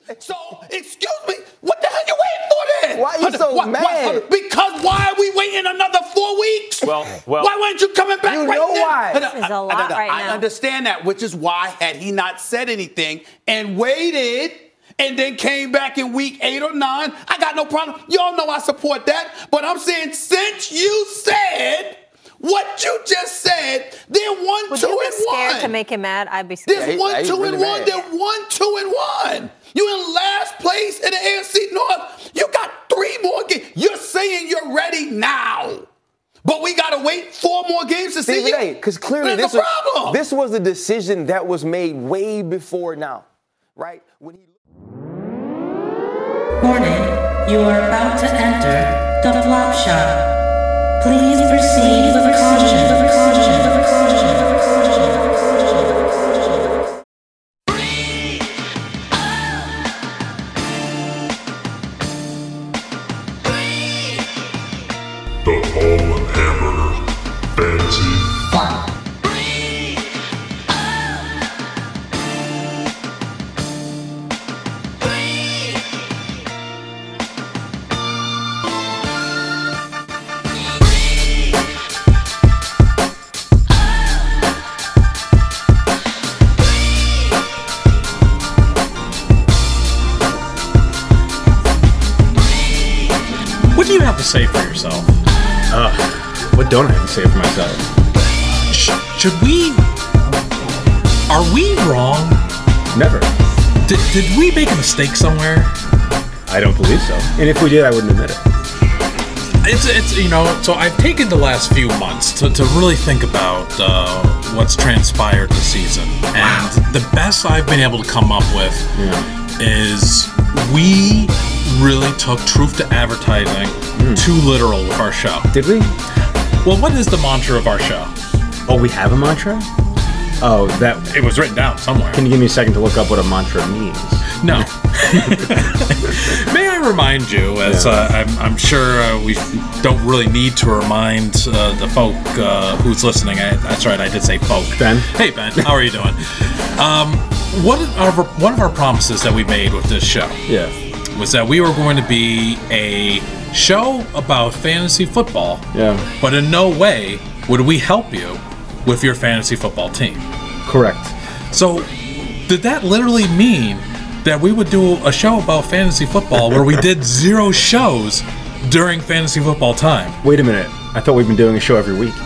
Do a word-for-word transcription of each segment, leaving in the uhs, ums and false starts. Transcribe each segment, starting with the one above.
So, excuse me, what the hell you waiting for then? Why are you so why, mad? Why, because why are we waiting another four weeks? Well, well. Why weren't you coming back You right know then? why. I, This is a I- lot I, right I now. understand that, which is why had he not said anything and waited and then came back in week eight or nine, I got no problem. Y'all know I support that. But I'm saying since you said what you just said, they're one, Would two, you be and scared one. to make him mad? I'd be scared. There's he- one, he's two, really and one. mad. They're one, two, and one. You in last place in the A F C North. You got three more games. You're saying you're ready now. But we got to wait four more games to see you. Because clearly There's this a was, problem. this was a decision that was made way before now, right? When he Warning, you are about to enter the flop shop. Please proceed with caution. With caution. With caution. With caution. The Paul and Hamburger Fantasy Fun. What do you have to say for yourself? Uh, what don't I have to say for myself? Sh- should we? Are we wrong? Never. Did, did we make a mistake somewhere? I don't believe so. And if we did, I wouldn't admit it. It's it's you know. So I've taken the last few months to, to really think about uh, what's transpired this season, and the best I've been able to come up with Yeah. is we really took truth to advertising too literal with our show. Did we? Well, what is the mantra of our show? Oh, we have a mantra? Oh, that. It was written down somewhere. Can you give me a second to look up what a mantra means? No. May I remind you, as Yeah. uh, I'm, I'm sure uh, we don't really need to remind uh, the folk uh, who's listening. I, that's right, I did say folk. Ben? Hey, Ben. How are you doing? um, one, of our, one of our promises that we made with this show Yeah. was that we were going to be a show about fantasy football, Yeah. but in no way would we help you with your fantasy football team. Correct. So, did that literally mean that we would do a show about fantasy football where we did zero shows during fantasy football time? Wait a minute. I thought we've been doing a show every week.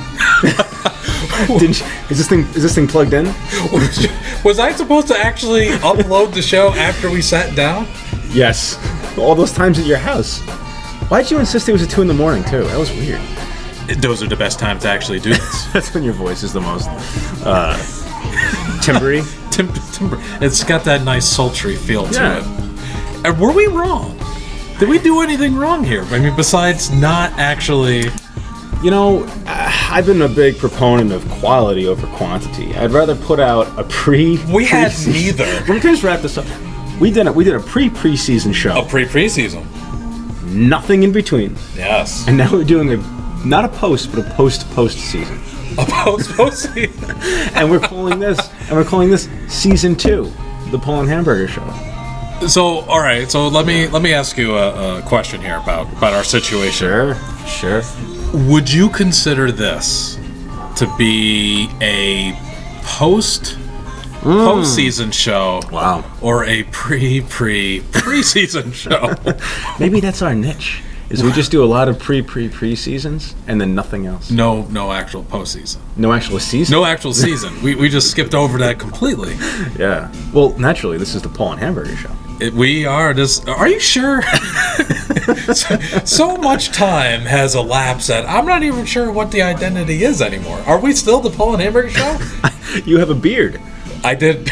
Didn't you, is this thing is this thing plugged in? Was, was I supposed to actually upload the show after we sat down? Yes. All those times at your house. Why'd you insist it was at two in the morning too? That was weird. Those are the best times to actually do this. That's when your voice is the most uh, timbery. Tim, timber. It's got that nice sultry feel to Yeah. it. And were we wrong? Did we do anything wrong here? I mean, besides not actually... You know, I've been a big proponent of quality over quantity. I'd rather put out a pre. We had pre-season- neither. Let me just wrap this up. We did a, we did a pre preseason show. A pre-preseason. Nothing in between. Yes. And now we're doing a not a post, but a post post season. A post-season. And we're calling this and we're calling this season two, the Paul and Hamburger Show. So, all right. So let me let me ask you a, a question here about about our situation. Sure, sure. Would you consider this to be a post postseason show? Wow. Or a pre pre preseason show? Maybe that's our niche. Is we just do a lot of pre pre pre seasons and then nothing else. No, no actual postseason. No actual season. No actual season. we we just skipped over that completely. Yeah. Well, naturally, this is the Paul and Hamburger Show. It, we are just. Are you sure? so, so much time has elapsed that I'm not even sure what the identity is anymore. Are we still the Paul and Hamburger Show? You have a beard. I did.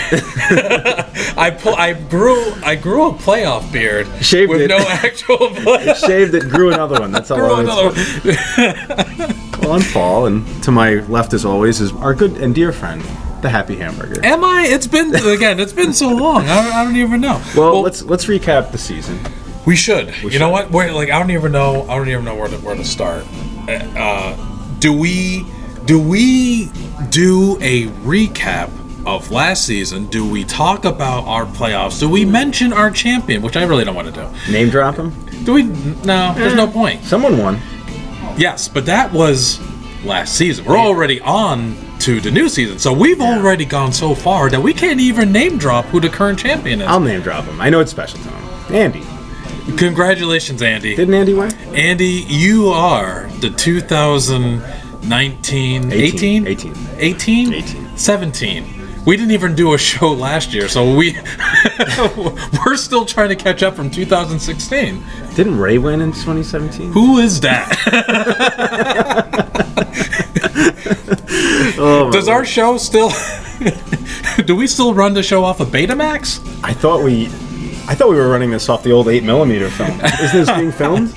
I pull. I grew. I grew a playoff beard Shaved with it. no actual playoff. Shaved it, grew another one. That's all. Grew I another one. Well, I'm Paul, and to my left, as always, is our good and dear friend, the Happy Hamburger. Am I? It's been again. It's been so long. I don't, I don't even know. Well, let's let's recap the season. We should. We you should. know what? Wait, like I don't even know. I don't even know where to where to start. Uh, do we do we do a recap of last season, do we talk about our playoffs? Do we mention our champion, which I really don't want to do? Name drop him? Do we? No, there's no point. Someone won. Yes, but that was last season. We're already on to the new season, so we've Yeah. already gone so far that we can't even name drop who the current champion is. I'll name drop him. I know it's special to him. Andy. Congratulations, Andy. Didn't Andy win? Andy, you are the two thousand nineteen, eighteen. eighteen? eighteen. eighteen? eighteen. seventeen. We didn't even do a show last year, so we we're still trying to catch up from two thousand sixteen. Didn't Ray win in twenty seventeen? Who is that? Oh, Does our show still? Do we still run the show off of Betamax? I thought we, I thought we were running this off the old eight millimeter film. Is this being filmed?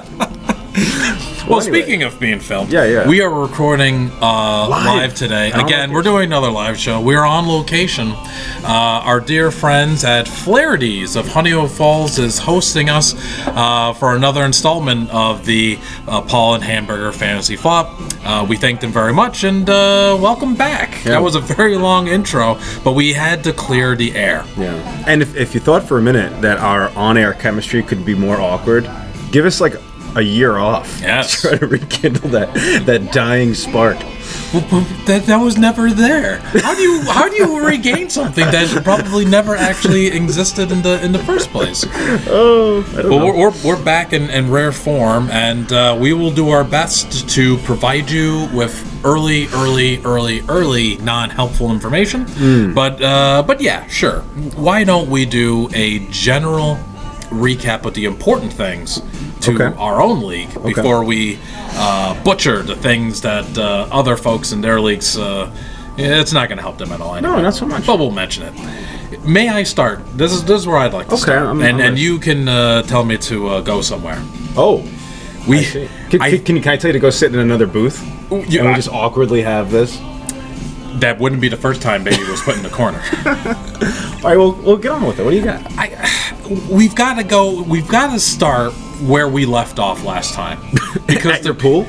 Well, anyway. speaking of being filmed, Yeah, yeah. we are recording uh, live. Live. today. On Again, location. we're doing another live show. We're on location. Uh, our dear friends at Flaherty's of Honeyhill Falls is hosting us uh, for another installment of the uh, Paul and Hamburger Fantasy Flop. Uh, we thank them very much and uh, welcome back. Yeah. That was a very long intro, but we had to clear the air. Yeah. And if, if you thought for a minute that our on-air chemistry could be more awkward, give us like a year off. Yes. Try to rekindle that that dying spark. Well, but that that was never there. How do you how do you regain something that probably never actually existed in the in the first place? Oh, I don't Well, know. we're, we're, we're back in, in rare form, and uh, we will do our best to provide you with early, early, early, early non-helpful information. Hmm. But uh, but yeah, sure. Why don't we do a general recap of the important things to Okay. our own league before we uh, butcher the things that uh, other folks in their leagues. Uh, it's not going to help them at all. Anyway. No, not so much. But we'll mention it. May I start? This is this is where I'd like to Okay, start, I'm- and I'm and ready. you can uh, tell me to uh, go somewhere. Oh, We, I see. Can, I- can, can, you, can I tell you to go sit in another booth? you- and we I- just awkwardly have this? that wouldn't be the first time Baby was put in the corner. All right, well, we'll get on with it. What do you got? I, we've got to go. We've got to start where we left off last time, because At your pool?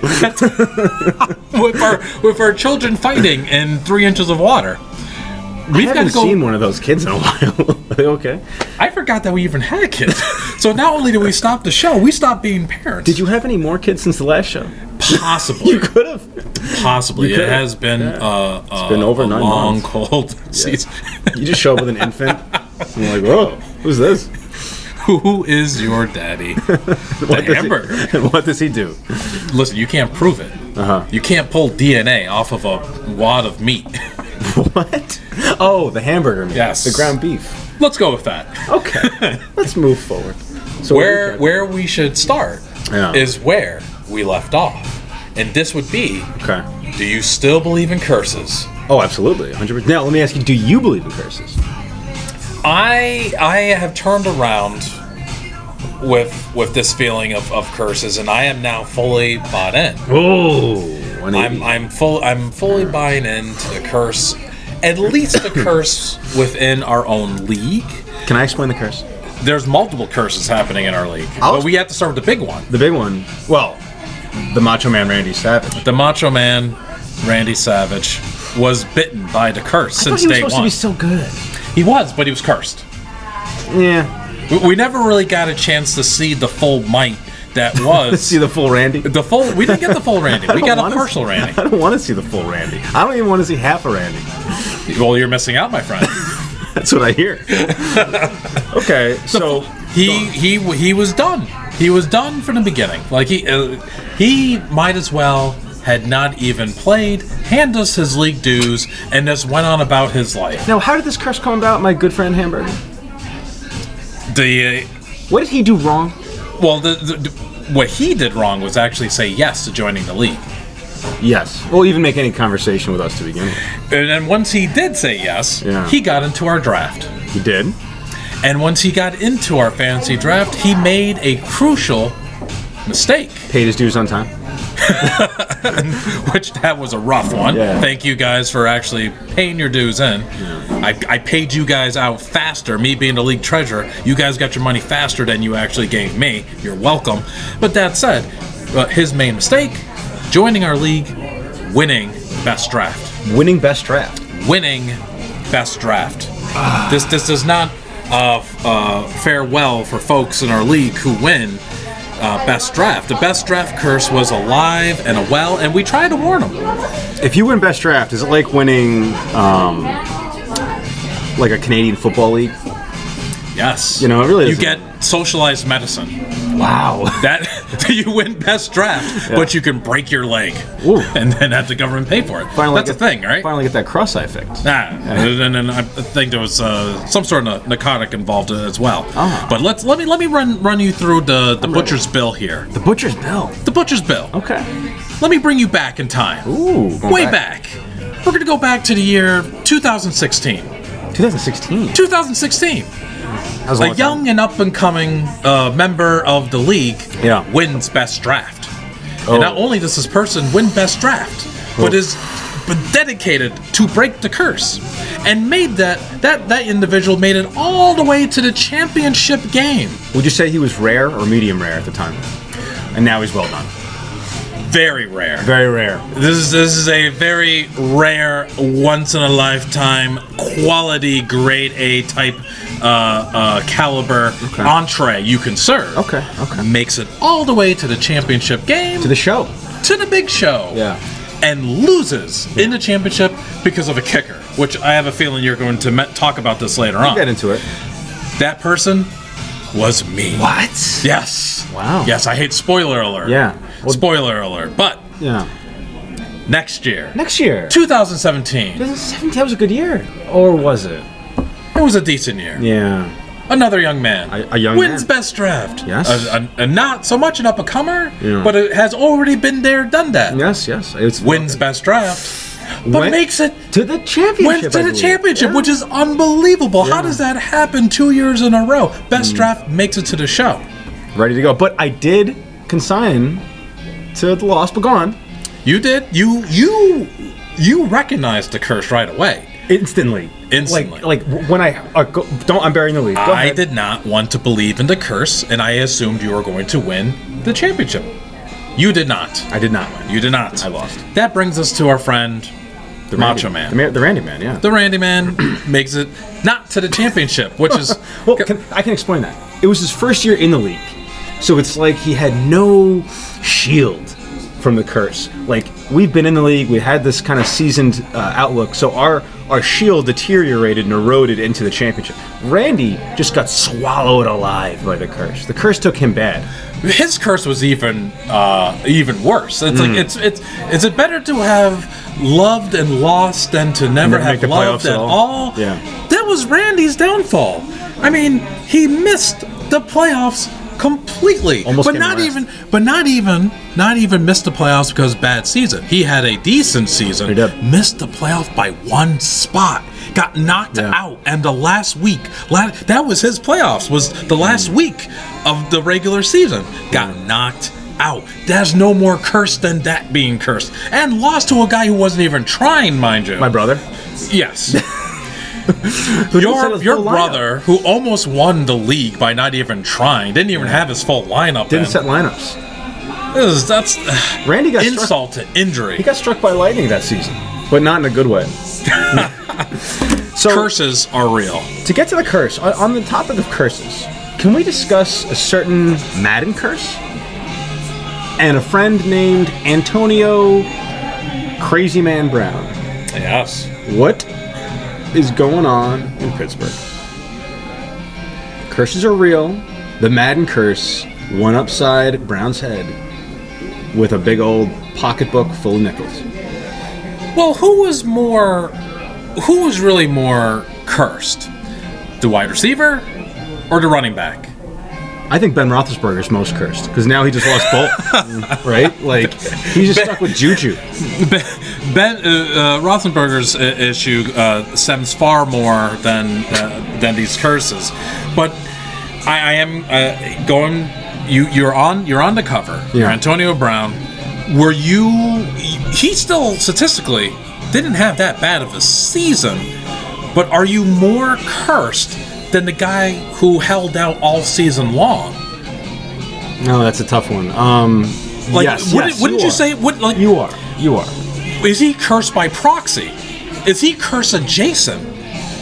with our with our children fighting in three inches of water. I We've got haven't to go. seen one of those kids in a while. Are they okay? I forgot that we even had kids. So not only did we stop the show, we stopped being parents. Did you have any more kids since the last show? Possibly. You could have. Possibly. You It could've. has been Yeah. uh, uh, been over a nine long, months. cold season. You just show up with an infant. And you're like, whoa, who's this? Who is your daddy? The What does he- hamburger. And what does he do? Listen, you can't prove it. Uh-huh. You can't pull D N A off of a wad of meat. What? Oh, the hamburger meat. Yes. The ground beef. Let's go with that. Okay. Let's move forward. So Where what do where we should start Yeah. is where we left off. And this would be, you got? Okay. do you still believe in curses? Oh, absolutely. one hundred percent. Now, let me ask you, do you believe in curses? I I have turned around with with this feeling of, of curses, and I am now fully bought in. Oh, one eighty. I'm I'm full I'm fully buying into the curse, at least the curse within our own league. Can I explain the curse? There's multiple curses happening in our league, I'll- but we have to start with the big one. The big one, well, the Macho Man Randy Savage. The Macho Man, Randy Savage, was bitten by the curse I thought since he was day supposed one. to be so good. He was, but he was cursed. Yeah. We, we never really got a chance to see the full might that Let's was see the full Randy. the full. We didn't get the full Randy. I We don't got a wanna partial see- Randy. I don't want to see the full Randy. I don't even want to see half a Randy. Well, you're missing out, my friend. That's what I hear. Okay, so He he he was done. He was done from the beginning. Like he uh, he might as well had not even played, hand us his league dues, and just went on about his life. now, how did this curse come about, my good friend Hamburger? The uh, What did he do wrong? well, the, the, the what he did wrong was actually say yes to joining the league. Yes. Well, even make any conversation with us to begin with. And then once he did say yes, Yeah. he got into our draft. He did. And once he got into our fantasy draft, he made a crucial mistake, Paid his dues on time. which that was a rough one. Yeah. Thank you guys for actually paying your dues in. I, I paid you guys out faster, me being the league treasurer. You guys got your money faster than you actually gave me. You're welcome. But that said, uh, his main mistake, joining our league, winning best draft. Winning best draft. Winning best draft. This this does not uh, uh, fare well for folks in our league who win uh, best draft. The best draft curse was alive and well, and we tried to warn them. If you win best draft, is it like winning um, like a Canadian Football League? Yes. You know, it really You is. get socialized medicine. Wow. That you win best draft, Yeah. but you can break your leg Ooh. and then have the government pay for it. Finally That's a get- thing, right? Finally get that cross-eye fixed. Ah, and then I think there was uh, some sort of narcotic involved as well. Ah. But let's let me let me run run you through the the I'm butcher's bill here. The butcher's bill. The butcher's bill. Okay. Let me bring you back in time. Ooh. going Way back. We're gonna go back to the year two thousand sixteen. twenty sixteen. two thousand sixteen. That was a A long young time. and up and coming uh, member of the league Yeah. wins best draft. Oh. And not only does this person win best draft, but Oh. is but dedicated to break the curse, and made that that that individual made it all the way to the championship game. Would you say he was rare or medium rare at the time? And now he's well done. Very rare. Very rare. This is this is a very rare, once in a lifetime, quality, grade A type uh, uh, caliber Okay. entree you can serve. Okay, okay. Makes it all the way to the championship game, To the show. to the big show. Yeah. And loses in the championship because of a kicker, which I have a feeling you're going to me- talk about this later on. We'll get into it. That person was me. What? Yes. Wow. Yes, I hate spoiler alert. Yeah. Well- spoiler alert. But Yeah. next year, Next year. two thousand seventeen, twenty seventeen was a good year. Or was it? it was a decent year. Yeah. Another young man A- a young wins man. best draft. Yes. A, a, a not so much an up and comer, Yeah. but it has already been there, done that. Yes, yes. It's Wins best draft, but Went makes it to the championship. went to I the believe. championship, Yeah. which is unbelievable. How Yeah. does that happen two years in a row? Best Mm. draft makes it to the show. Ready to go. But I did consign to the Lost but Gone You did. You you you recognized the curse right away. instantly. Instantly. Like, like when I uh, go, don't. I'm burying the lead. Go I ahead. did not want to believe in the curse, and I assumed you were going to win the championship. You did not. I did not win. You did not. I lost. That brings us to our friend, The Macho Randy, Man. The, Ma- the Randy Man. Yeah. The Randy Man makes it not to the championship, which is Well, can, I can explain that. It was his first year in the league, so it's like he had no shield from the curse. Like, we've been in the league, we had this kind of seasoned uh, outlook, so our our shield deteriorated and eroded into the championship. Randy just got swallowed alive by the curse. The curse took him bad. his curse was even uh, even worse. It's Mm. like it's it's is it better to have loved and lost than to never Never make have the loved playoffs at at all? all? Yeah. That was Randy's downfall. I mean, he missed the playoffs completely. Almost but came not last. even but not even not even missed the playoffs because of bad season. He had a decent season. He did. Missed the playoff by one spot. Got knocked Yeah. out, and the last week, la- that was his playoffs. Was the last Mm. week of the regular season. Got knocked out. There's no more curse than that being cursed, and lost to a guy who wasn't even trying, mind you. My brother. Yes. Who didn't set Your his your full lineup. brother, who almost won the league by not even trying, didn't even have his full lineup. Didn't in. set lineups. This is- that's Randy got struck. insult to injury. He got struck by lightning that season, but not in a good way. So Curses are real. to get to the curse, on, on the topic of curses, can we discuss a certain Madden curse? And a friend named Antonio Crazy Man Brown. Yes. What is going on in Pittsburgh? Curses are real. The Madden curse went upside Brown's head with a big old pocketbook full of nickels. Well, who was more? Who was really more cursed? The wide receiver or the running back? I think Ben Roethlisberger's most cursed because now he just lost both, right? Like he's just stuck with juju. Ben uh, uh, Roethlisberger's uh, issue uh, stems far more than uh, than these curses, but I, I am uh, going. You you're on you're on the cover. You're Yeah. Antonio Brown. Were you? He still statistically didn't have that bad of a season, but are you more cursed than the guy who held out all season long? No, that's a tough one. Um, Like, yes, wouldn't, yes, wouldn't you, are. say? Would, like, You are. You are. is he cursed by proxy? Is he curse adjacent?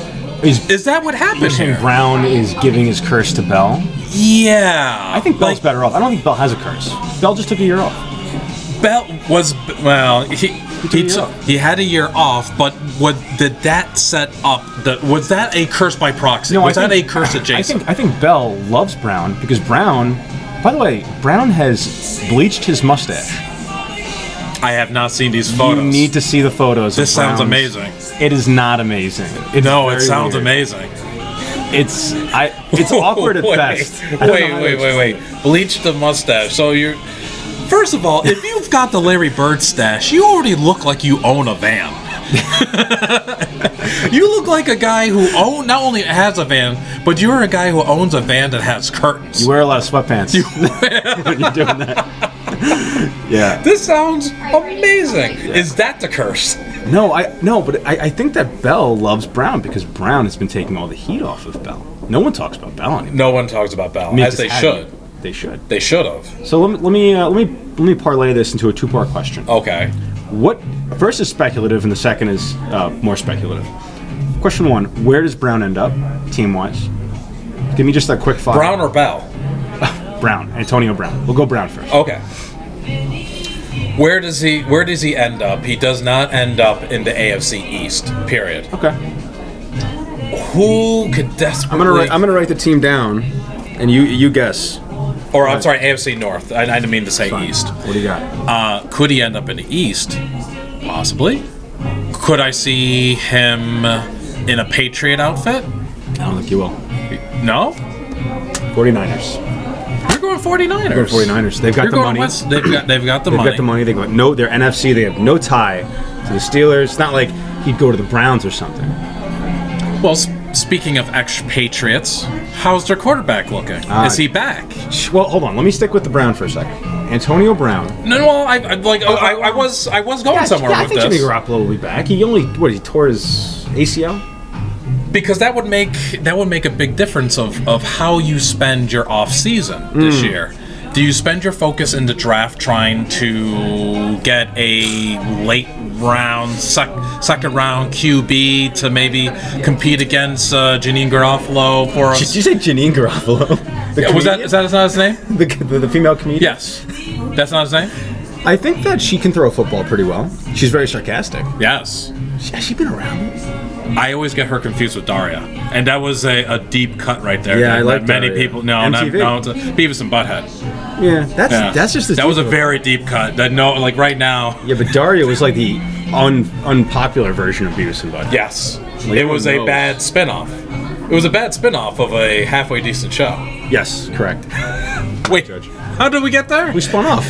Is, Is that what happened you're saying here? Brown is giving his curse to Bell? Yeah. I think Bell's like, better off. I don't think Bell has a curse. Bell just took a year off. Bell was well. He he, a year took, off. he had a year off, but what did that set up? The, was that a curse by proxy? was I that think- a curse adjacent? I think I think Bell loves Brown because Brown. By the way, Brown has bleached his mustache. I have not seen these photos. You need to see the photos. This of sounds Brown's. amazing. It is not amazing. It's No, it very sounds weird. amazing. It's I. It's awkward at wait, best. I Wait, don't know wait, how to wait, wait, wait. Bleach the mustache. So you're. First of all, if you've got the Larry Bird stash, you already look like you own a van. You look like a guy who own not only has a van, but you're a guy who owns a van that has curtains. You wear a lot of sweatpants when you're doing that. Yeah. This sounds amazing. Is that the curse? No, I no, but I, I think that Bell loves Brown because Brown has been taking all the heat off of Bell. No one talks about Bell anymore. No one talks about Bell, I mean, as they just should. hadn't. They should. They should have. So let me let me uh, let me let me parlay this into a two-part question. Okay. What first is speculative and the second is uh, more speculative. Question one: where does Brown end up, team-wise? Give me just that quick five. Brown or Bell? Brown, Antonio Brown. We'll go Brown first. Okay. Where does he Where does he end up? He does not end up in the A F C East. Period. Okay. Who could desperately? I'm gonna write. I'm gonna write the team down, and you you guess. Or I'm sorry, A F C North. I, I didn't mean to say Fine. East. What do you got? Uh, could he end up in the East? Possibly. Could I see him in a Patriot outfit? I don't think you will. No. 49ers. You're going 49ers. They're 49ers. They've got You're the going money. West. They've got. They've got the They've money. got the money. They got no. They're N F C. They have no tie to the Steelers. It's not like he'd go to the Browns or something. Well, s- speaking of ex-Patriots, how's their quarterback looking? Uh, Is he back? Well, hold on. Let me stick with the Brown for a second. Antonio Brown. No, no. I, I like. I, I was. I was going somewhere yeah, I with think this. Jimmy Garoppolo will be back. He only what? He tore his A C L. Because that would make that would make a big difference of, of how you spend your off season this Mm. year. Do you spend your focus in the draft trying to get a late round, sec- second round Q B to maybe compete against uh, Janine Garofalo for Did us? you say Janine Garoppolo? The Yeah, was that comedian? is that not his name? the, the, the female comedian? Yes, that's not his name. I think that she can throw a football pretty well. She's very sarcastic. Yes. Has she been around? I always get her confused with Daria, and that was a, a deep cut right there. Yeah, that, I like that many Daria. people. No, M not, T V. no, it's a Beavis and Butthead. Yeah, that's Yeah. that's just as that was a deep. very deep cut. That no, like right now. Yeah, but Daria was like the un, unpopular version of Beavis and Butthead. Yes, Like, it was a no. bad spin-off. It was a bad spin-off of a halfway decent show. Yes, correct. Wait, how did we get there? We spun off.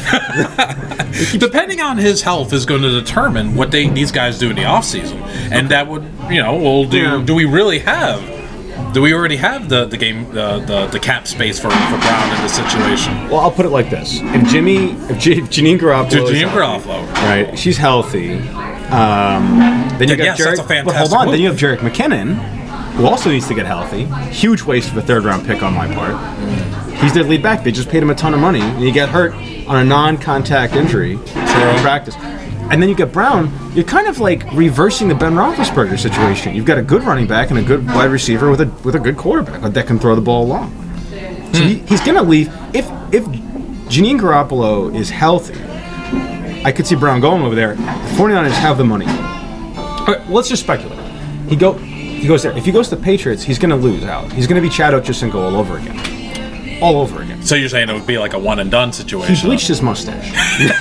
Depending on his health is going to determine what they these guys do in the off season, and that would you know, well, do Yeah. do we really have? Do we already have the the game the the, the cap space for, for Brown in this situation? Well, I'll put it like this: if Jimmy, if, J, if Janine Garoppolo, Dude, is Janine healthy, Garofalo. right? She's healthy. Um, then you Then got yes, Jarek. that's a but fantastic hold on, move. then you have Jerick McKinnon, who also needs to get healthy. Huge waste of a third round pick on my part. He's their lead back. They just paid him a ton of money, and he got hurt on a non-contact injury in practice. And then you get Brown. You're kind of like reversing the Ben Roethlisberger situation. You've got a good running back and a good wide receiver with a with a good quarterback that can throw the ball long. So he, he's going to leave. If if Janine Garoppolo is healthy, I could see Brown going over there. The 49ers have the money. All right, let's just speculate. He go he goes there. If he goes to the Patriots, he's going to lose out. He's going to be Chad Ochocinco all over again. All over again. So you're saying it would be like a one and done situation? He bleached his mustache.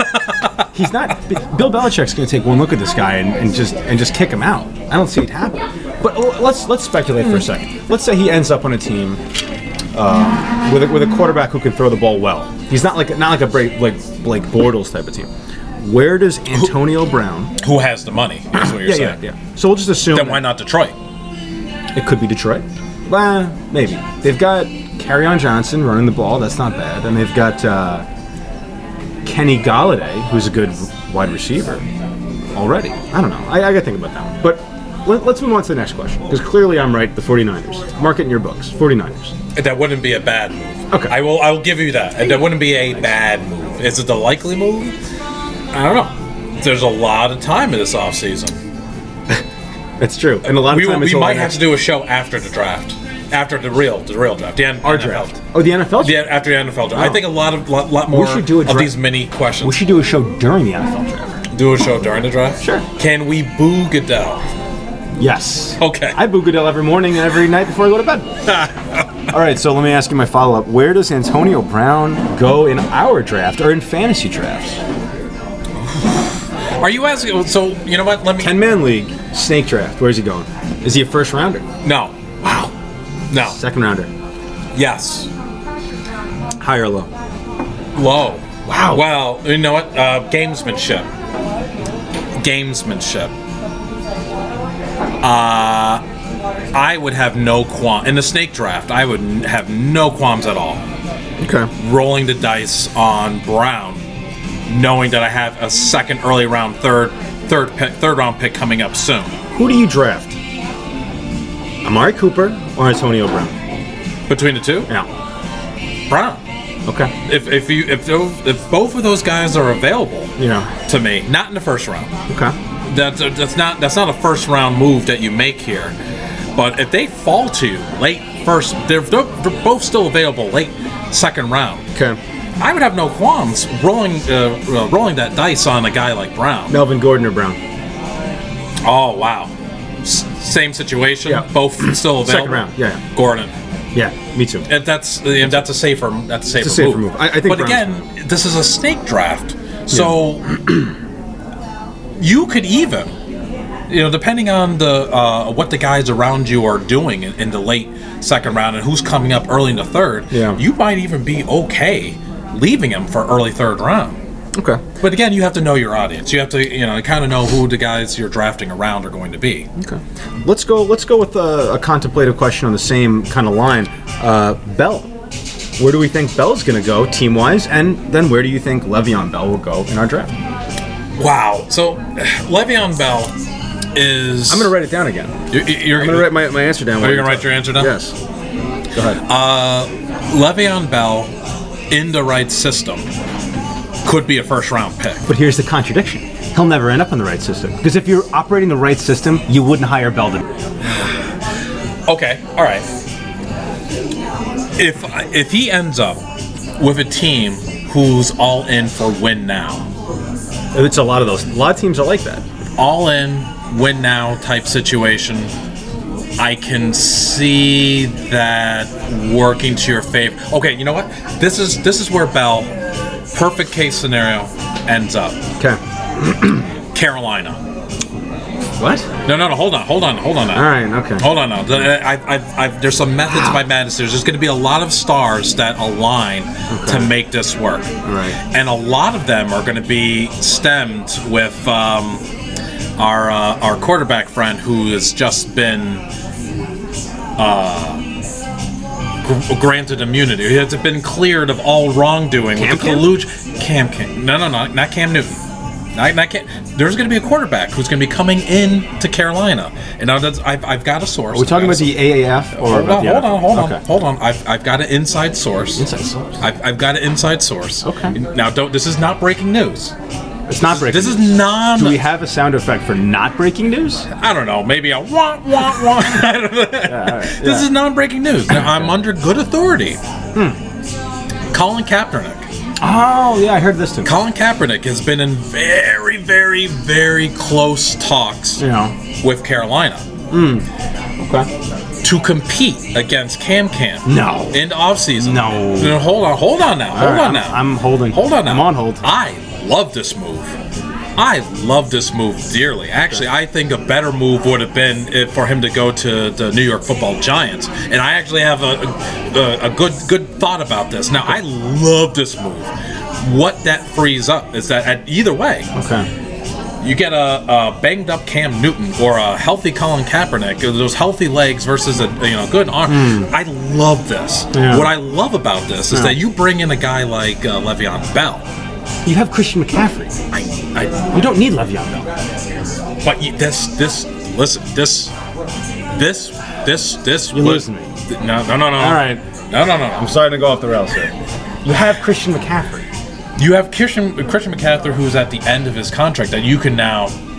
He's not. Bill Belichick's going to take one look at this guy and, and just and just kick him out. I don't see it happen. But l- let's let's speculate for a second. Let's say he ends up on a team um, with a, with a quarterback who can throw the ball well. He's not like not like a break, like Blake Bortles type of team. Where does Antonio Brown? Who has the money? Is what you're Yeah, saying. yeah, yeah. So we'll just assume Then that why not Detroit? it could be Detroit. Well, maybe they've got Kerryon Johnson running the ball. That's not bad. And they've got uh, Kenny Galladay, who's a good wide receiver already. I don't know. I, I got to think about that one. But let, let's move on to the next question, because clearly I'm right. The 49ers. Mark it in your books. 49ers. That wouldn't be a bad move. Okay. I will. I will give you that. And that wouldn't be a bad move. Is it the likely move? I don't know. There's a lot of time in this offseason. It's true. And a lot of We, time it's we all might an have ex- to do a show after the draft, after the real the real draft, the N- our N F L. draft. Oh, the N F L draft? Yeah, after the N F L draft. I Oh. think a lot of lot, lot more should do a of dra- these mini questions. We should do a show during the N F L draft. do a show during the draft. Sure. Can we boo Goodell? Yes. Okay. I boo Goodell every morning and every night before I go to bed. All right, so let me ask you my follow-up. Where does Antonio Brown go in our draft or in fantasy drafts? Are you asking? So you know what? Let me. ten-man league, snake draft. Where's he going? Is he a first rounder? No. Wow. No. Second rounder. Yes. High or low? Low. Wow. Well, you know what? Uh, gamesmanship. Gamesmanship. Uh, I would have no qualm in the snake draft. I would n- have no qualms at all Okay. rolling the dice on Brown, knowing that I have a second early round, third, third pick, third round pick coming up soon. Who do you draft? Amari Cooper or Antonio Brown? Between the two, Yeah. Brown. Okay. If if you if those, if both of those guys are available Yeah. to me, not in the first round. Okay. That's that's not that's not a first round move that you make here. But if they fall to you late first, they're, they're, they're both still available late second round. Okay. I would have no qualms rolling uh, uh, rolling that dice on a guy like Brown. Melvin Gordon or Brown? Oh wow, S- same situation. Yeah. Both still available. Second round, yeah. Gordon. Yeah, me too. And that's uh, that's a safer that's a safer, a safer move. I- I think But Brown's again, this is a snake draft, so you could even, you know, depending on the uh, what the guys around you are doing in, in the late second round and who's coming up early in the third, Yeah. you might even be okay leaving him for early third round. Okay. But again, you have to know your audience. You have to, you know, kind of know who the guys you're drafting around are going to be. Okay. Let's go. Let's go with a, a contemplative question on the same kind of line. Uh, Bell. Where do we think Bell's going to go team wise, and then where do you think Le'Veon Bell will go in our draft? Wow. So Le'Veon Bell is. I'm going to write it down again. You're, you're I'm going to write my, my answer down. Are you going to write your answer down? Yes. Go ahead. Uh, Le'Veon Bell in the right system could be a first round pick. But here's the contradiction. He'll never end up in the right system. Because if you're operating the right system, you wouldn't hire Bell to. Okay. All right. If if he ends up with a team who's all in for win now, It's a lot of those. A lot of teams are like that. all in win now type situation, I can see that working to your favor. Okay, you know what? This is this is where Bell, perfect case scenario, ends up. Okay. Carolina. What? No, no, no. Hold on, hold on, hold on. Now. All right. Okay. Hold on now. The- I, I, I, there's some methods by madness. There's just going to be a lot of stars that align Okay. to make this work. Right. And a lot of them are going to be stemmed with um, our uh, our quarterback friend who has just been uh, gr- granted immunity. He has been cleared of all wrongdoing Cam with the Cam? collusion. Cam Cam. No, no, no, not Cam Newton. Not, not Cam. There's going to be a quarterback who's going to be coming in to Carolina, and now that's I've, I've got a source. Are we talking about the A A F or Hold about on, the hold on, hold on, Okay. hold on. I've, I've got an inside source. Inside source. I've, I've got an inside source. Okay. Now, don't. This is not breaking news. It's not breaking. This is news. non. Do we have a sound effect for not breaking news? I don't know. Maybe a wah wah wah. I don't know. This yeah. is non-breaking news. Now, I'm under good authority. Hmm. Colin Kaepernick. Oh yeah, I heard this too. Colin Kaepernick has been in very, very, very close talks Yeah. with Carolina Okay. to compete against Cam Cam. No. In the offseason. No. No, hold on, hold on now. Hold right, on I'm- now. I'm holding. Hold on now. I'm on hold. I love this move. I love this move dearly. Actually, I think a better move would have been if, for him to go to the New York Football Giants. And I actually have a, a, a good good thought about this. Now, I love this move. What that frees up is that at either way, Okay. you get a, a banged up Cam Newton or a healthy Colin Kaepernick, those healthy legs versus a you know good arm. I love this. Yeah. What I love about this is Yeah. that you bring in a guy like uh, Le'Veon Bell. You have Christian McCaffrey. I, I, You don't need Le'Veon Bell. but you, this, this, listen, this, this, this, this. You're would- losing me. No, no, no, no. All right. No, no, no, no. I'm starting to go off the rails here. You have Christian McCaffrey. You have Christian Christian McCaffrey, who's at the end of his contract, that you can now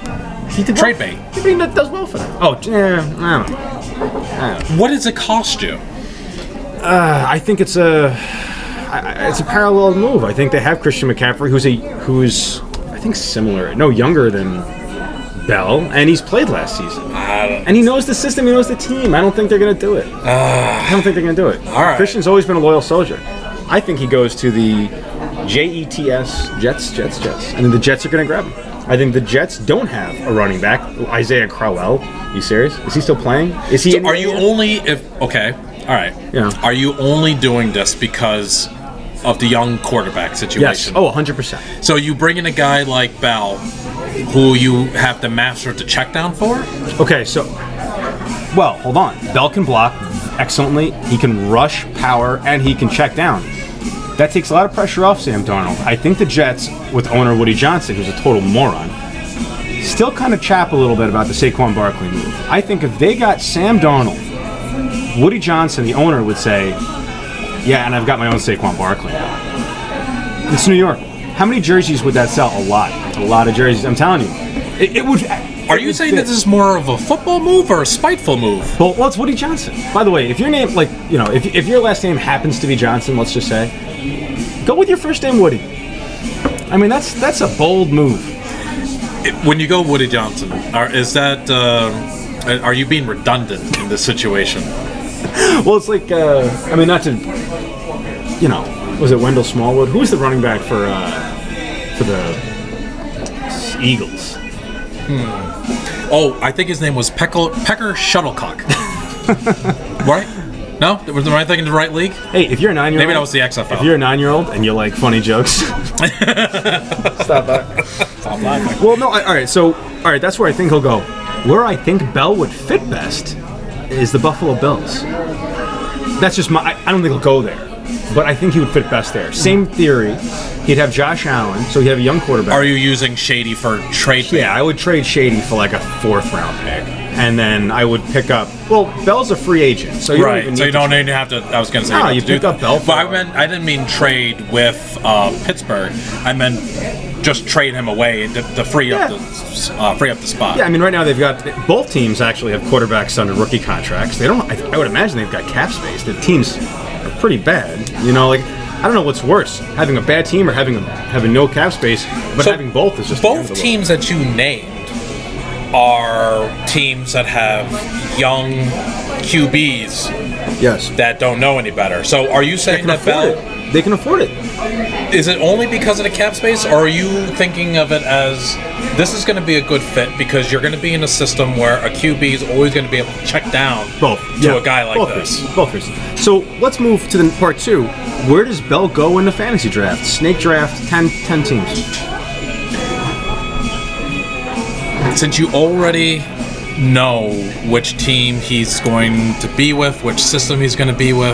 He did Trade well. bait. Yeah, but he does well for them. Oh, yeah, I don't know. What does it cost you? Uh, I think it's a I, it's a parallel move. I think they have Christian McCaffrey, who's a who's I think similar, no younger than Bell, and he's played last season. And he knows the system, he knows the team. I don't think they're going to do it. Uh, I don't think they're going to do it. All right. Christian's always been a loyal soldier. I think he goes to the J E T S, Jets, Jets, Jets. And then the Jets are going to grab him. I think the Jets don't have a running back. Isaiah Crowell. You serious? Is he still playing? Is he? So in are the you yet? only if okay? All right. Yeah. Are you only doing this because of the young quarterback situation? Yes. Oh, one hundred percent. So you bring in a guy like Bell, who you have to master the check down for? Okay, so, well, hold on. Bell can block excellently. He can rush, power, and he can check down. That takes a lot of pressure off Sam Darnold. I think the Jets, with owner Woody Johnson, who's a total moron, still kind of chap a little bit about the Saquon Barkley move. I think if they got Sam Darnold, Woody Johnson, the owner, would say, yeah, and I've got my own Saquon Barkley now. It's New York. How many jerseys would that sell? A lot. A lot of jerseys. I'm telling you. It, it would. Are you saying that this is more of a football move or a spiteful move? Well, well, it's Woody Johnson. By the way, if your name, like, you know, if, if your last name happens to be Johnson, let's just say, go with your first name, Woody. I mean, that's that's a bold move. It, when you go Woody Johnson, are, is that uh, are you being redundant in this situation? Well, it's like, uh, I mean, not to, you know, was it Wendell Smallwood? Who was the running back for uh, for the Eagles? Hmm. Oh, I think his name was Pecker, Pecker Shuttlecock. Right? No? Was I thinking the right league? Hey, if you're a nine-year-old... Maybe that was the X F L. If you're a nine-year-old and you like funny jokes... Stop that. Stop laughing. Well, no, I, all right, so, all right, that's where I think he'll go. Where I think Bell would fit best is the Buffalo Bills. That's just my... I, I don't think he'll go there. But I think he would fit best there. Same theory. He'd have Josh Allen, so he'd have a young quarterback. Are you using Shady for trade bait? Yeah, I would trade Shady for like a fourth round pick. And then I would pick up... Well, Bell's a free agent, so you right. don't even So need you don't to need to have to... I was going to say... No, you, you have to pick do up Bell for- But I meant... I didn't mean trade with uh, Pittsburgh. I meant just trade him away to, to free up Yeah. the uh, free up the spot. Yeah, I mean, right now they've got... Both teams actually have quarterbacks under rookie contracts. They don't... I, I would imagine they've got cap space. The teams are pretty bad. You know, like... I don't know what's worse, having a bad team or having a, having no cap space, but So having both is just... the end of both the teams that you named are teams that have young Q Bs world. Yes. that don't know any better. So are you They saying can that afford Bell... it. They can afford it. Is it only because of the cap space, or are you thinking of it as this is going to be a good fit because you're going to be in a system where a Q B is always going to be able to check down Both. to Yeah. a guy like Both this? reasons. Both reasons. So let's move to the part two. Where does Bell go in the fantasy draft? Snake draft, ten, ten teams. Since you already know which team he's going to be with, which system he's going to be with,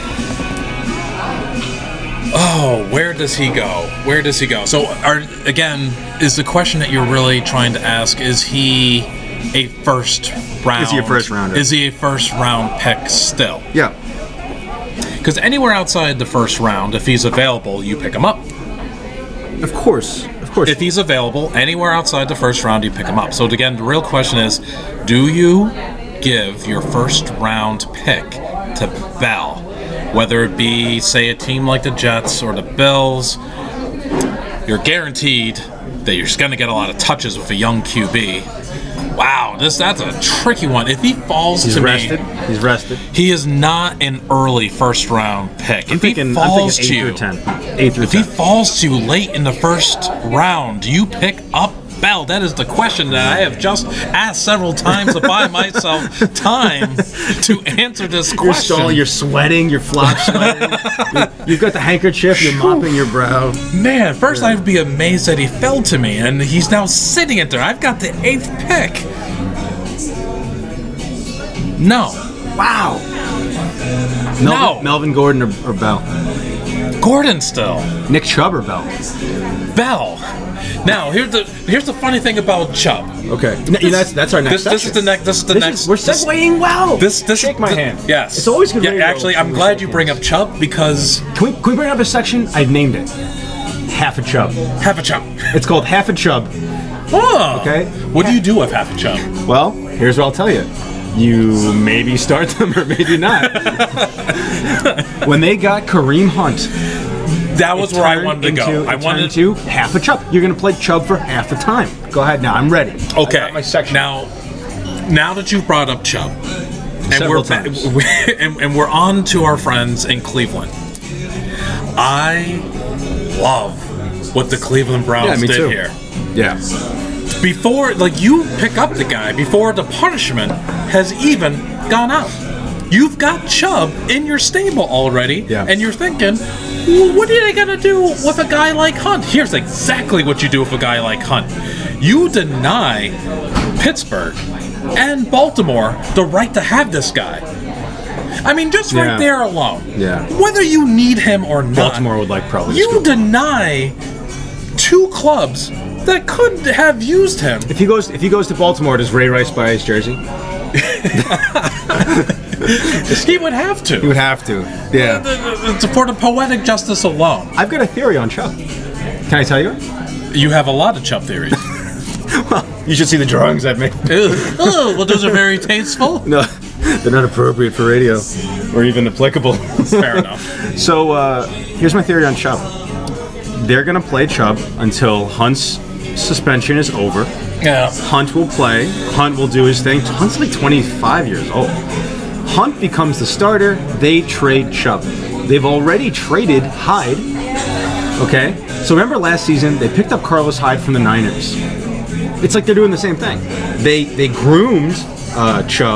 oh, where does he go? Where does he go? So, are, again, is the question that you're really trying to ask, is he a first round? Is he a first rounder? Is he a first round pick still? Yeah. Because anywhere outside the first round, if he's available, you pick him up. Of course. Of course. If he's available anywhere outside the first round, you pick him up. So again, the real question is, do you give your first round pick to Bell? Whether it be, say, a team like the Jets or the Bills, you're guaranteed that you're just going to get a lot of touches with a young Q B. Wow, this that's a tricky one. If he falls He's to rested. me, He's rested. he is not an early first round pick. I'm if thinking, he falls I'm thinking eight to you, through ten. Eight through if ten. he falls to you late in the first round, do you pick up Bell? That is the question that I have just asked several times to buy myself time to answer this You're question. stalling, you're sweating, you're flop sweating. You- You've got the handkerchief, you're mopping your brow. Man, first I'd be amazed that he fell to me, and he's now sitting it there. I've got the eighth pick. No. Wow. Melvin, No. Melvin Gordon or, or Bell? Gordon still. Nick Chubb or Bell? Bell. Now, here's the here's the funny thing about Chubb. Okay. N- yeah, that's that's our next This, this is the section. next. This is the This next. is- we're this- segueing well. This, this, Shake my th- hand. Yes. It's always good Yeah, radio actually, when I'm we glad shake you bring hands. up Chubb because Can we, can we bring up a section? I've named it. Half a Chubb. have a Chubb. It's called Half a Chubb. Oh. Okay. What do you do with half a Chubb? Well, here's what I'll tell you. You maybe start them or maybe not. When they got Kareem Hunt, That was it where I turned wanted to into- go. it I turned wanted to half a Chubb. You're going to play Chubb for half the time. Go ahead now. I'm ready. Okay. I got my section. Now, now that you've brought up Chubb, and Several we're times. and, and we're on to our friends in Cleveland. I love what the Cleveland Browns Yeah, me did too. here. Yeah. Before, like, you pick up the guy before the punishment has even gone out. You've got Chubb in your stable already, Yeah. and you're thinking, well, what are they going to do with a guy like Hunt? Here's exactly what you do with a guy like Hunt. You deny Pittsburgh and Baltimore the right to have this guy. I mean, just Yeah. right there alone. Yeah. Whether you need him or not, Baltimore would like probably. you scoop. deny two clubs that could have used him. If he goes, if he goes to Baltimore, does Ray Rice buy his jersey? He would have to. He would have to. Yeah. It's for the poetic justice alone. I've got a theory on Chubb. Can I tell you it? You have a lot of Chubb theories. You should see the drawings I've made. Oh, well, those are very tasteful. No, they're not appropriate for radio, or even applicable. Fair enough. So uh, here's my theory on Chubb. They're gonna play Chubb until Hunt's suspension is over. Yeah. Hunt will play. Hunt will do his thing. Hunt's like twenty-five years old. Hunt becomes the starter. They trade Chubb. They've already traded Hyde. Okay? So remember last season, they picked up Carlos Hyde from the Niners. It's like they're doing the same thing. They they groomed uh, Chubb,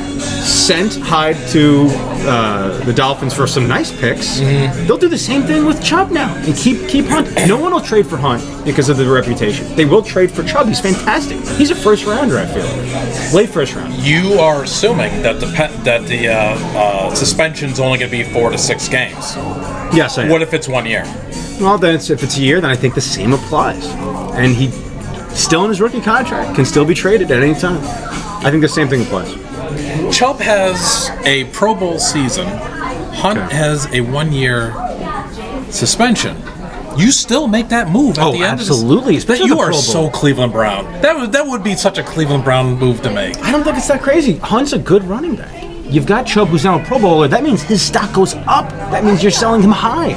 sent Hyde to uh, the Dolphins for some nice picks. Mm-hmm. They'll do the same thing with Chubb now and keep keep Hunt. No one will trade for Hunt because of the reputation. They will trade for Chubb. He's fantastic. He's a first rounder, I feel. Late first round. You are assuming that the pe- that the uh, uh, suspension's only going to be four to six games. Yes, I am. What if it's one year? Well, then it's, if it's a year, then I think the same applies. And he, still in his rookie contract, can still be traded at any time. I think the same thing applies. Chubb has a Pro Bowl season. Hunt Okay. has a one-year suspension. You still make that move at Oh, the end absolutely, of this. especially You the are Pro Bowl. so Cleveland Brown. That would that would be such a Cleveland Brown move to make. I don't think it's that crazy. Hunt's a good running back. You've got Chubb, who's now a Pro Bowler. That means his stock goes up. That means you're selling him high.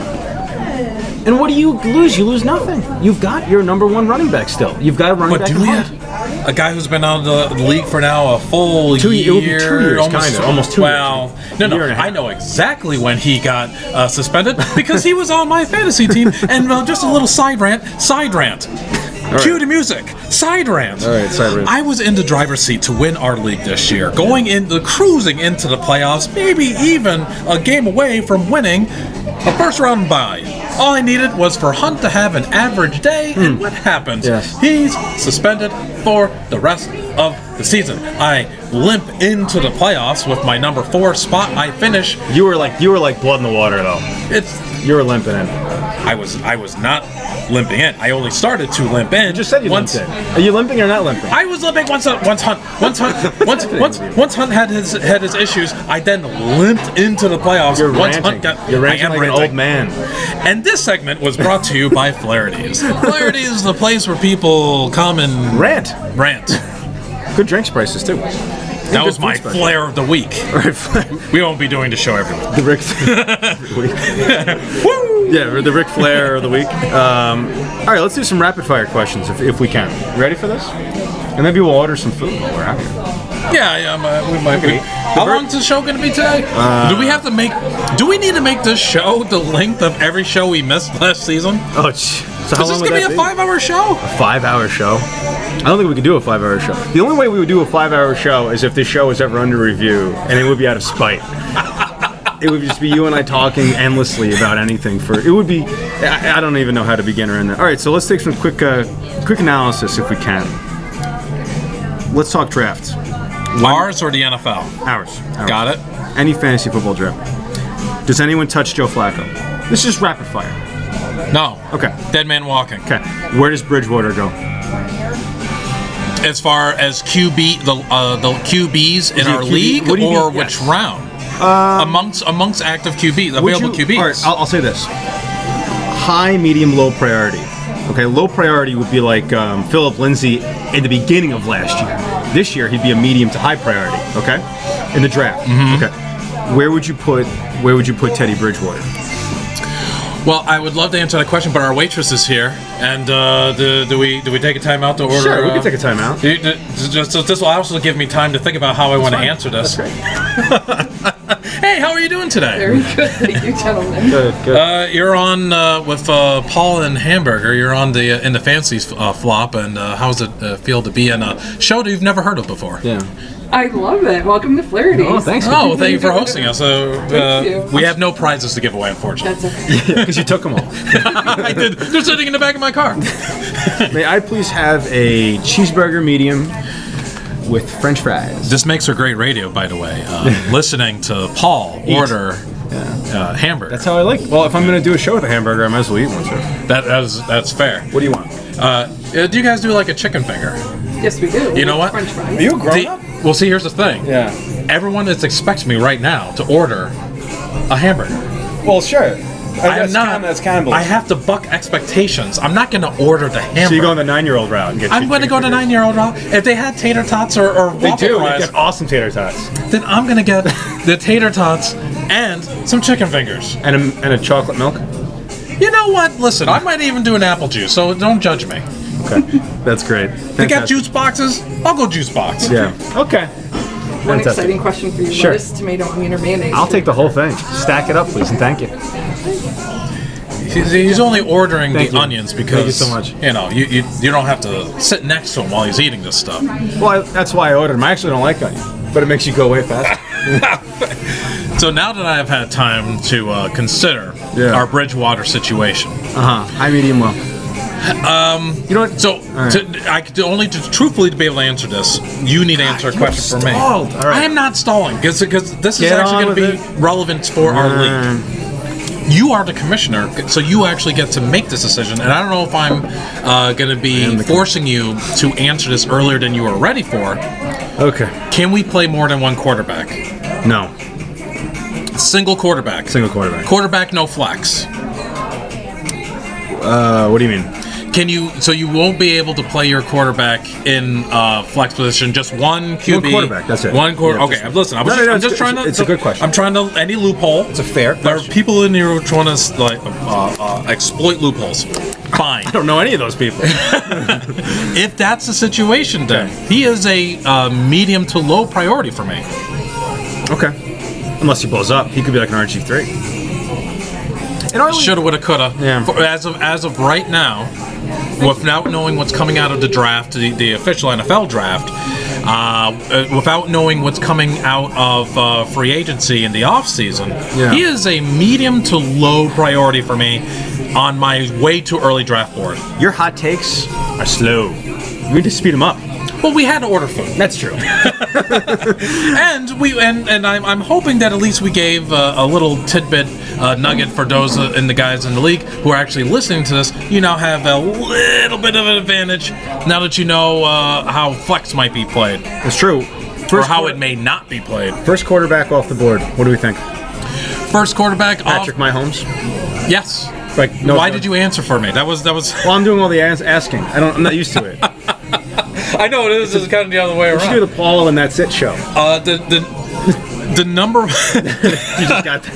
And what do you lose? You lose nothing. You've got your number one running back still. You've got a running But back do in you Hunt. a guy who's been out of the league for now a full Two- year? it would be two years, almost, kinda, almost two well, years. no, A no, year and a half. I know exactly when he got uh, suspended because he was on my fantasy team. And uh, just a little side rant, side rant. Cue the music. Side rant. All right, side rant. I was in the driver's seat to win our league this year, going into cruising into the playoffs, maybe even a game away from winning a first round bye. All I needed was for Hunt to have an average day, and what happens? Yes. He's suspended for the rest of the season. I limp into the playoffs with my number four spot. I finish. You were like you were like blood in the water though. It's You were limping in. I was I was not limping in. I only started to limp in. You just said you once. limped in. Are you limping or not limping? I was limping once. uh, Once Hunt. Once Hunt. Once once once Hunt had his had his issues. I then limped into the playoffs. You're once ranting. Hunt got. You're I ranting am like an ranting. old man. And this segment was brought to you by Flaherty's. Flaherty's is the place where people come and Rant. rant. Good drinks prices too. That was my flair of the week. Right. We won't be doing the show every week. The Rick. Yeah, the Ric Flair of the week. Um, all right, let's do some rapid fire questions if, if we can. You ready for this? And maybe we'll order some food while we're out here. Yeah, yeah, um, uh, we might be. How long is the show going to be today? Uh, do we have to make? Do we need to make this show the length of every show we missed last season? Oh, sh- so how Is long this would going to that be a five-hour show? Five-hour show? I don't think we could do a five-hour show. The only way we would do a five-hour show is if this show was ever under review, and it would be out of spite. It would just be you and I talking endlessly about anything. For it would be, I, I don't even know how to begin or end that. All right, so let's take some quick, uh, quick analysis if we can. Let's talk drafts. Ours or the N F L? Ours. Ours. Got it. Any fantasy football draft. Does anyone touch Joe Flacco? This is rapid fire. No. Okay. Dead man walking. Okay. Where does Bridgewater go? As far as Q B, the uh, the Q Bs in he a our Q B? league, Would he be- or yes. which round? amongst amongst active Q Bs, Would available you- Q Bs. All right, I'll, I'll say this: high, medium, low priority. Okay, low priority would be like um, Philip Lindsay in the beginning of last year. This year, he'd be a medium to high priority. Okay, in the draft. Mm-hmm. Okay, where would you put where would you put Teddy Bridgewater? Well, I would love to answer that question, but our waitress is here, and uh, do, do we do we take a time out to order? Sure, we uh, can take a time out. do you- do- Just, so this will also give me time to think about how I want to answer this. That's great. Hey, how are you doing today? Very good, thank you, gentlemen. Good, good. Uh, you're on uh, with uh, Paul and Hamburger. You're on the uh, in the Fancies uh, flop, and uh, how does it uh, feel to be in a show that you've never heard of before? yeah. I love it. Welcome to Flaherty's. Oh, thanks. Oh, well, thank you for hosting us. Uh, uh, Thank you. we have no prizes to give away, unfortunately. That's okay. Because you took them all. I did. They're sitting in the back of my car. May I please have a cheeseburger medium with French fries? This makes for great radio, by the way. Uh, listening to Paul order uh, hamburger. That's how I like it. Well, if I'm going to do a show with a hamburger, I might as well eat one, too. That, that's that's fair. What do you want? Uh, uh, do you guys do like a chicken finger? Yes, we do. You know what? French fries. Are you a grown The- up? well, see, here's the thing. Yeah. Everyone is expecting me right now to order a hamburger. Well, sure. I'm not. That's cannibalism. I have to buck expectations. I'm not going to order the hamburger. So you go on the nine-year-old route and get. I'm going to go the nine-year-old route. If they had tater tots or, or They waffle do. fries, They get awesome tater tots then I'm going to get the tater tots and some chicken fingers. and a, and a chocolate milk. You know what? Listen, I might even do an apple juice, so don't judge me. Okay, that's great. They got juice boxes. I'll go juice box. Yeah. Okay. One Fantastic. exciting question for you. Sure. Lettuce, tomato, onion, or mayonnaise? I'll take the whole thing. Stack it up, please, and thank you. He's, he's only ordering Thank the you. onions Thank because you so much. You know, you, you you don't have to sit next to him while he's eating this stuff. Well, I, that's why I ordered them. I actually don't like onion, but it makes you go way faster. So now that I have had time to uh, consider Yeah. our Bridgewater situation, Uh huh. High, medium, well. Um, you know what? so right. to, I could only to truthfully to be able to answer this, you need to answer a you question for me. stalled. All right. I am not stalling because this is Get actually on going to with be relevant for our league. Um, You are the commissioner, so you actually get to make this decision. And I don't know if I'm uh, going to be forcing you to answer this earlier than you are ready for. Okay. Can we play more than one quarterback? No. Single quarterback. Single quarterback. Quarterback, no flex. Uh, what do you mean? Can you? So you won't be able to play your quarterback in uh, flex position. Just one Q B. One quarterback, that's it. One quarter. Yeah, okay, just- listen. I was No, just, no, no, I'm it's just good- trying to. it's a good question. I'm trying to any loophole. It's a fair There are question. people in here who want to like uh, uh, exploit loopholes. Fine. I don't know any of those people. If that's the situation, then he is a uh, medium to low priority for me. Okay. Unless he blows up, he could be like an R G three. And our league- Shoulda, woulda, coulda. Yeah. For, as of as of right now, without knowing what's coming out of the draft, the, the official N F L draft, uh, uh, without knowing what's coming out of uh, free agency in the offseason, Yeah. he is a medium to low priority for me on my way too early draft board. Your hot takes are slow. You need to speed them up. Well, we had to order food. That's true. And we and, and I'm, I'm hoping that at least we gave uh, a little tidbit uh, nugget for those uh, and the guys in the league who are actually listening to this. You now have a little bit of an advantage now that you know uh, how flex might be played It's true. or First how quarter- it may not be played. First quarterback off the board. What do we think? First quarterback Patrick off. Mahomes. Yes. Like no. Why did you answer for me? That was that was. Well, I'm doing all the ass- asking. I don't. I'm not used to it. I know it is. It's kind of the other way We should do around. the Paul and That's It show. Uh, the the the number. You just got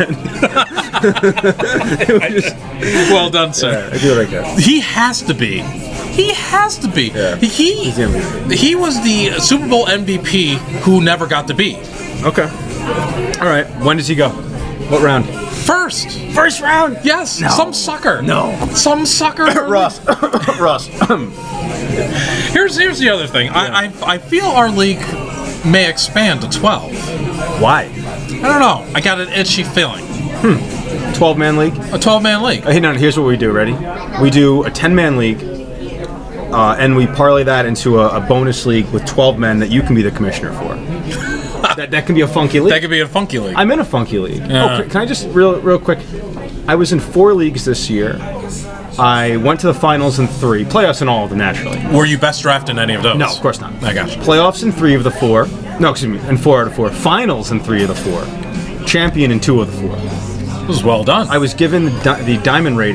that. It was just- Well done, sir. I do it like that. He has to be. He has to be. Yeah. He He's the M V P. he was the Super Bowl M V P who never got to be Okay. All right. When does he go? What round? first. First round. Yes, some sucker. No. some sucker. Russ. Russ. Here's here's the other thing. I, I I feel our league may expand to twelve. Why? I don't know. I got an itchy feeling. twelve man league. A twelve man league. Hey, no, here's what we do. Ready? We do a ten man league, uh, and we parlay that into a, a bonus league with twelve men that you can be the commissioner for. that, that can be a funky league. That could be a funky league. I'm in a funky league. Yeah. Oh, can, can I just real real quick? I was in four leagues this year. I went to the finals in three, playoffs in all of them naturally. Were you best drafted in any of those? No, of course not. I got you. Playoffs in three of the four. No, excuse me, in four out of four. Finals in three of the four. Champion in two of the four. This was well done. I was given the, di- the diamond rating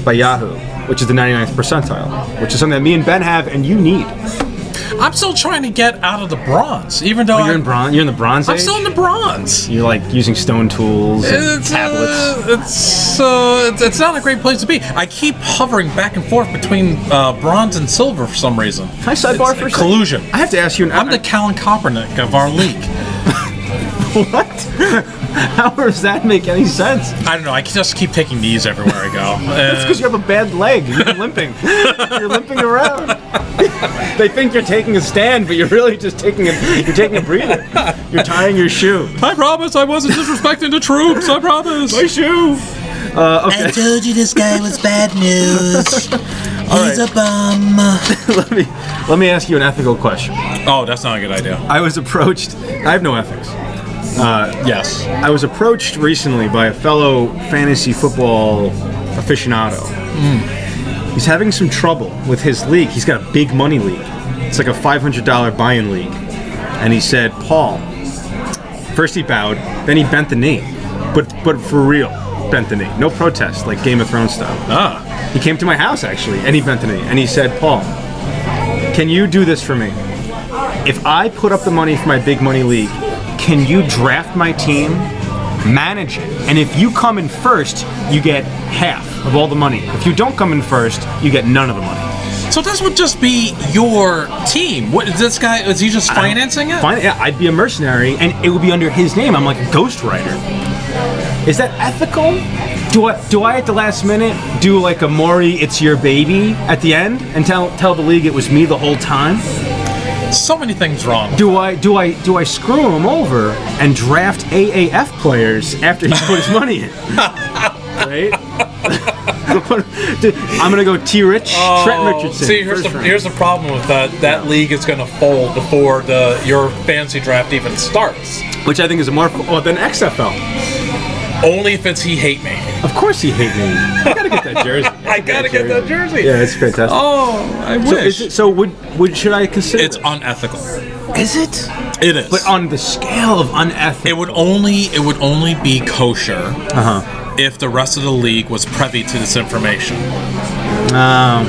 by Yahoo, which is the ninety-ninth percentile, which is something that me and Ben have and you need. I'm still trying to get out of the bronze, even though Oh, you're I'm, in bronze. You're in the bronze I'm age? still in the bronze. You're like using stone tools and It's, tablets. uh, it's, uh, it's it's not a great place to be. I keep hovering back and forth between uh, bronze and silver for some reason. Can I sidebar It's for a second? collusion? I have to ask you an. I'm the Colin Kaepernick of our league. What? How does that make any sense? I don't know. I just keep taking these everywhere I go. That's because you have a bad leg. You're limping. You're limping around. They think you're taking a stand, but you're really just taking a you're taking a breather. You're tying your shoe. I promise I wasn't disrespecting the troops. I promise. My shoe. Uh, okay. I told you this guy was bad news. He's right. a bum. let me let me ask you an ethical question. Oh, that's not a good idea. I was approached. I have no ethics. Uh, Yes. I was approached recently by a fellow fantasy football aficionado. He's having some trouble with his league. He's got a big money league. It's like a five hundred dollars buy-in league. And he said, Paul, first he bowed, then he bent the knee. But but for real, bent the knee. No protest, like Game of Thrones style. Ah. He came to my house, actually, and he bent the knee. And he said, Paul, can you do this for me? If I put up the money for my big money league, can you draft my team, manage it, and if you come in first, you get half of all the money. If you don't come in first, you get none of the money. So this would just be your team. What is this guy? Is he just financing it? Fine, yeah, I'd be a mercenary, and it would be under his name. I'm like a ghostwriter. Is that ethical? Do I do I at the last minute do like a Maury, it's your baby at the end, and tell tell the league it was me the whole time? So many things wrong. Do I do I do I screw him over and draft A A F players after he put his money in? Right? I'm gonna go T. Rich, Trent Richardson. See, here's the, first round. here's the problem with that. That league is going to fold before the your fantasy draft even starts. Which I think is a more well than X F L. Only if it's he hate me. Of course he hates me. I gotta get that jersey. I gotta get that jersey. Yeah, it's fantastic. Oh, I so, wish. is it, so would would should I consider? It's it? unethical. Is it? It is. But on the scale of unethical, it would only it would only be kosher Uh huh. if the rest of the league was privy to this information. Um.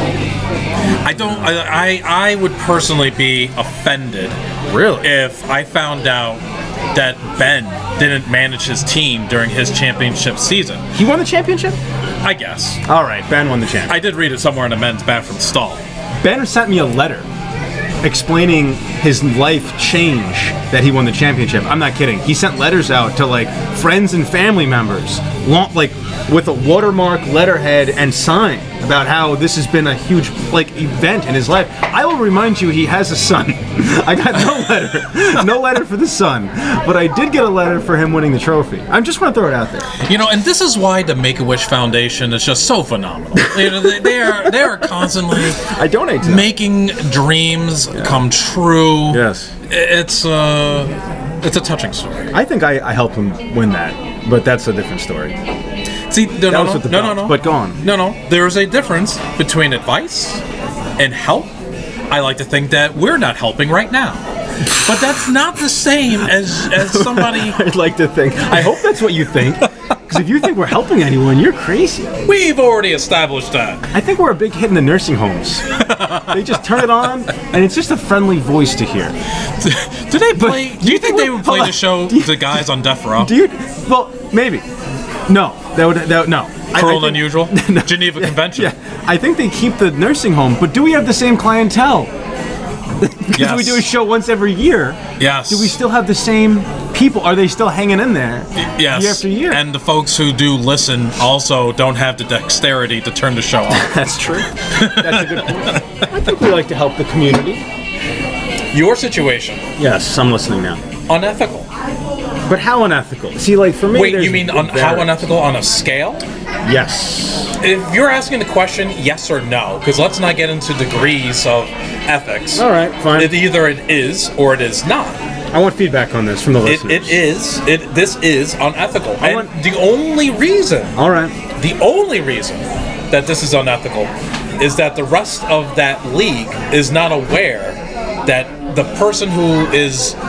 I don't. I, I I would personally be offended. Really? If I found out that Ben didn't manage his team during his championship season. He won the championship? I guess. All right, Ben won the championship. I did read it somewhere in a men's bathroom stall. Ben sent me a letter explaining his life change that he won the championship. I'm not kidding. He sent letters out to like friends and family members, long, like with a watermark letterhead and sign about how this has been a huge like event in his life. I will remind you, he has a son. I got no letter, no letter for the son, but I did get a letter for him winning the trophy. I just want to throw it out there. You know, and this is why the Make-A-Wish Foundation is just so phenomenal. You know, they, they are they are constantly I donate to making dreams come true. Yes. It's uh, it's a touching story. I think I, I helped him win that, but that's a different story. See, no, That no, was no, with the no, no, belt, no. but go on. No, no. There is a difference between advice and help. I like to think that we're not helping right now, but that's not the same as as somebody. I'd like to think. I hope that's what you think. Because if you think we're helping anyone, you're crazy. We've already established that. I think we're a big hit in the nursing homes. They just turn it on, and it's just a friendly voice to hear. Do they play? Do you think they would play hold the on. show Do you- to guys on death row? Do you? Well, maybe. No, that would that would- no. I- I Cruel and think- Unusual? No. Geneva Convention. Yeah, I think they keep the nursing home, but do we have the same clientele? Because Yes. we do a show once every year. Yes. Do we still have the same people? Are they still hanging in there? Yes. Year after year. And the folks who do listen also don't have the dexterity to turn the show off. That's true. That's a good point. I think we like to help the community. Your situation, Yes, I'm listening now. unethical. But how unethical? See, like for me, Wait, there's- you mean un- it how varies. unethical on a scale? Yes. If you're asking the question, yes or no, because let's not get into degrees of ethics. All right, fine. It, either it is or it is not. I want feedback on this from the It, listeners. it is. It this is unethical, I and want- the only reason, All right. the only reason that this is unethical, is that the rest of that league is not aware that the person who is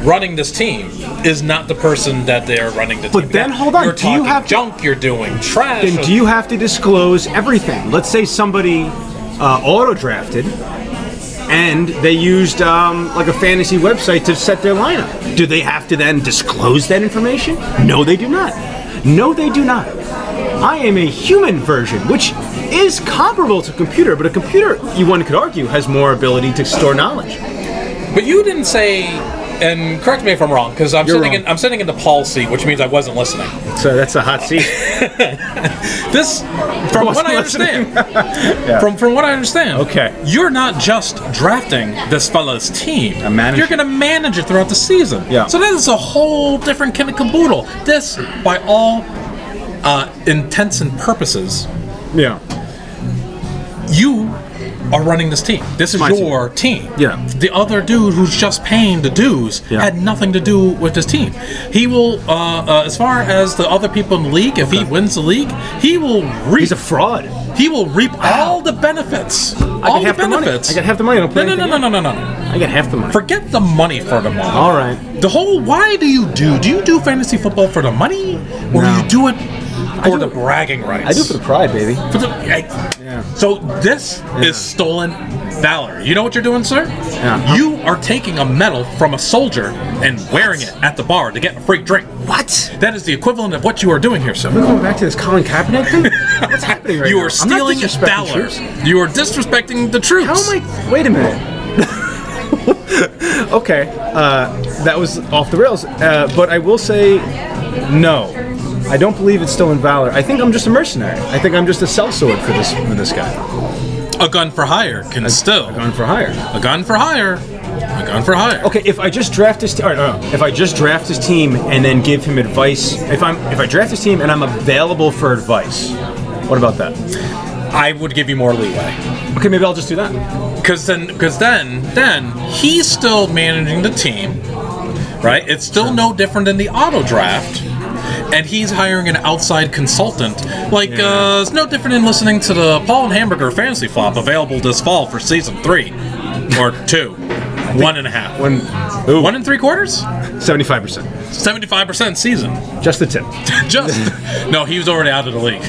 running this team is not the person that they are running the team. But then, Now, hold on, You're do you talking have to- junk, you're doing trash. Then do you have to disclose everything? Let's say somebody uh, auto-drafted and they used um, like a fantasy website to set their lineup. Do they have to then disclose that information? No, they do not. No, they do not. I am a human version, which is comparable to a computer, but a computer, you one could argue, has more ability to store knowledge. But you didn't say, and correct me if I'm wrong, because I'm You're sitting wrong. in I'm sitting in the Paul seat, which means I wasn't listening. So that's a hot seat. This, from what I listening. understand, from from what I understand, Okay. you're not just drafting this fella's team. I'm managing. You're going to manage it throughout the season. Yeah. So that is a whole different kind of caboodle. This, by all uh, intents and purposes, Yeah. you are running this team. This is My team. your team. Yeah. The other dude who's just paying the dues Yeah. had nothing to do with this team. He will, uh, uh, as far as the other people in the league, if he wins the league, he will reap. He's a fraud. He will reap all the benefits. I all get the half the money. benefits. I get half the money. I don't No, pay no, no, no, anything no, in. no, no. I get half the money. Forget the money for the moment. All right. The whole, why do you do? Do you do fantasy football for the money, or No. do you do it for do the it- bragging rights? I do it for the pride, baby. For the- I- So this is stolen valor. You know what you're doing, sir? Yeah. You are taking a medal from a soldier and wearing it at the bar to get a free drink. What? That is the equivalent of what you are doing here, sir. We're going back to this Colin Kaepernick thing? What's happening right You now? are I'm not stealing disrespecting valor. troops. You are disrespecting the troops. How am I? Wait a minute. Okay, uh, that was off the rails. Uh, but I will say, no, I don't believe it's stolen valor. I think I'm just a mercenary. I think I'm just a sellsword for this for this guy. A gun for hire can still. A gun for hire. A gun for hire. A gun for hire. Okay, if I just draft his team, no, no, if I just draft his team and then give him advice, if I'm if I draft his team and I'm available for advice, what about that? I would give you more leeway. Okay, maybe I'll just do that. Because then, because then, then he's still managing the team, right? It's still no different than the auto draft, and he's hiring an outside consultant. Like, Yeah. uh, it's no different than listening to the Paul and Hamburger Fantasy Flop, available this fall for season three or two, one and a half, When one and three quarters, seventy-five percent, seventy-five percent season. just the tip. Just no, he was already out of the league.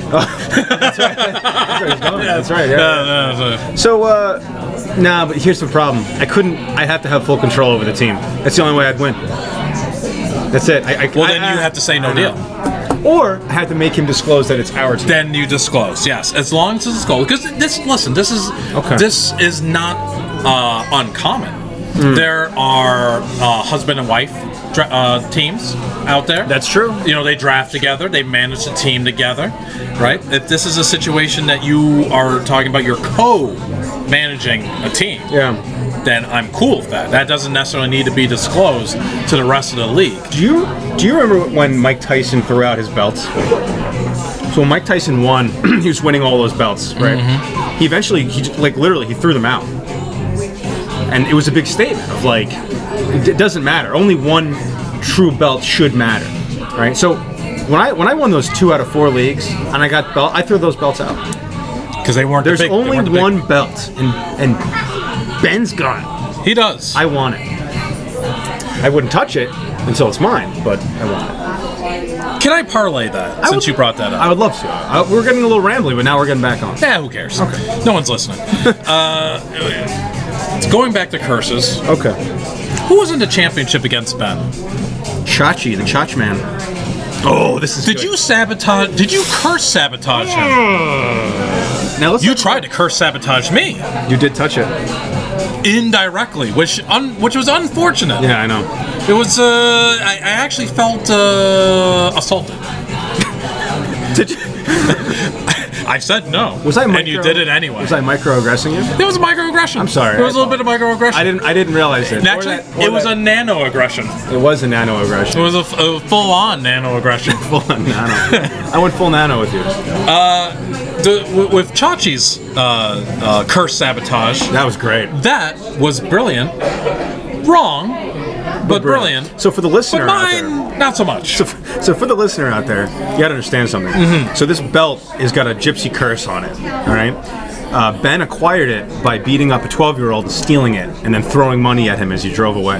That's right. Yeah. No, no, no. So, uh, nah, but here's the problem. I couldn't. I'd have to have full control over the team. That's the only way I'd win. That's it. I, I, Well, I- then you have to say no I deal. know. Or I have to make him disclose that it's our team. Then you disclose, yes, as long as it's disclosed. Because this, listen, this is Okay. this is not uh, uncommon. There are uh, husband and wife dra- uh, teams out there. That's true. You know, they draft together, they manage the team together, right? If this is a situation that you are talking about, you're co-managing a team. Yeah. Then I'm cool with that. That doesn't necessarily need to be disclosed to the rest of the league. Do you do you remember when Mike Tyson threw out his belts? So when Mike Tyson won, he was winning all those belts, right? Mm-hmm. He eventually, he just- like literally, he threw them out, and it was a big statement of like, it it doesn't matter. Only one true belt should matter, right? So when I when I won those two out of four leagues and I got belt, I threw those belts out. Because they weren't There's the big, they only weren't the big- one belt, and and Ben's got it. He does. I want it. I wouldn't touch it until it's mine, but I want it. Can I parlay that, I since would- you brought that up? I would love to. Uh, we're getting a little rambly, but now we're getting back on. Yeah, who cares? Okay. No one's listening. uh, going back to curses, Okay. who was in the championship against Ben? Chachi, the Chach man. Oh, this is Did good. you sabotage? Did you curse sabotage him? Now let's You tried to curse sabotage me You did touch it. indirectly, which un, which was unfortunate. Yeah, I know. It was. Uh, I, I actually felt uh, assaulted. Did you? I said no. Was I? Micro, and you did it anyway. Was I microaggressing you? It was a microaggression. I'm sorry, It was I a little bit of microaggression. I didn't. I didn't realize it. And actually, Or that- or it was that- a nano aggression. It was a nano It aggression. was a, f- a full-on nano aggression. Full on nano. I went full nano with you. The, w- with Chachi's uh, uh, curse sabotage, That was great. that was brilliant. Wrong, but brilliant. So for the But listener out there. mine, not so much. So, so for the listener out there, you gotta understand something. Mm-hmm. So this belt has got a gypsy curse on it. All right. Uh, Ben acquired it by beating up a twelve-year-old and stealing it, and then throwing money at him as he drove away.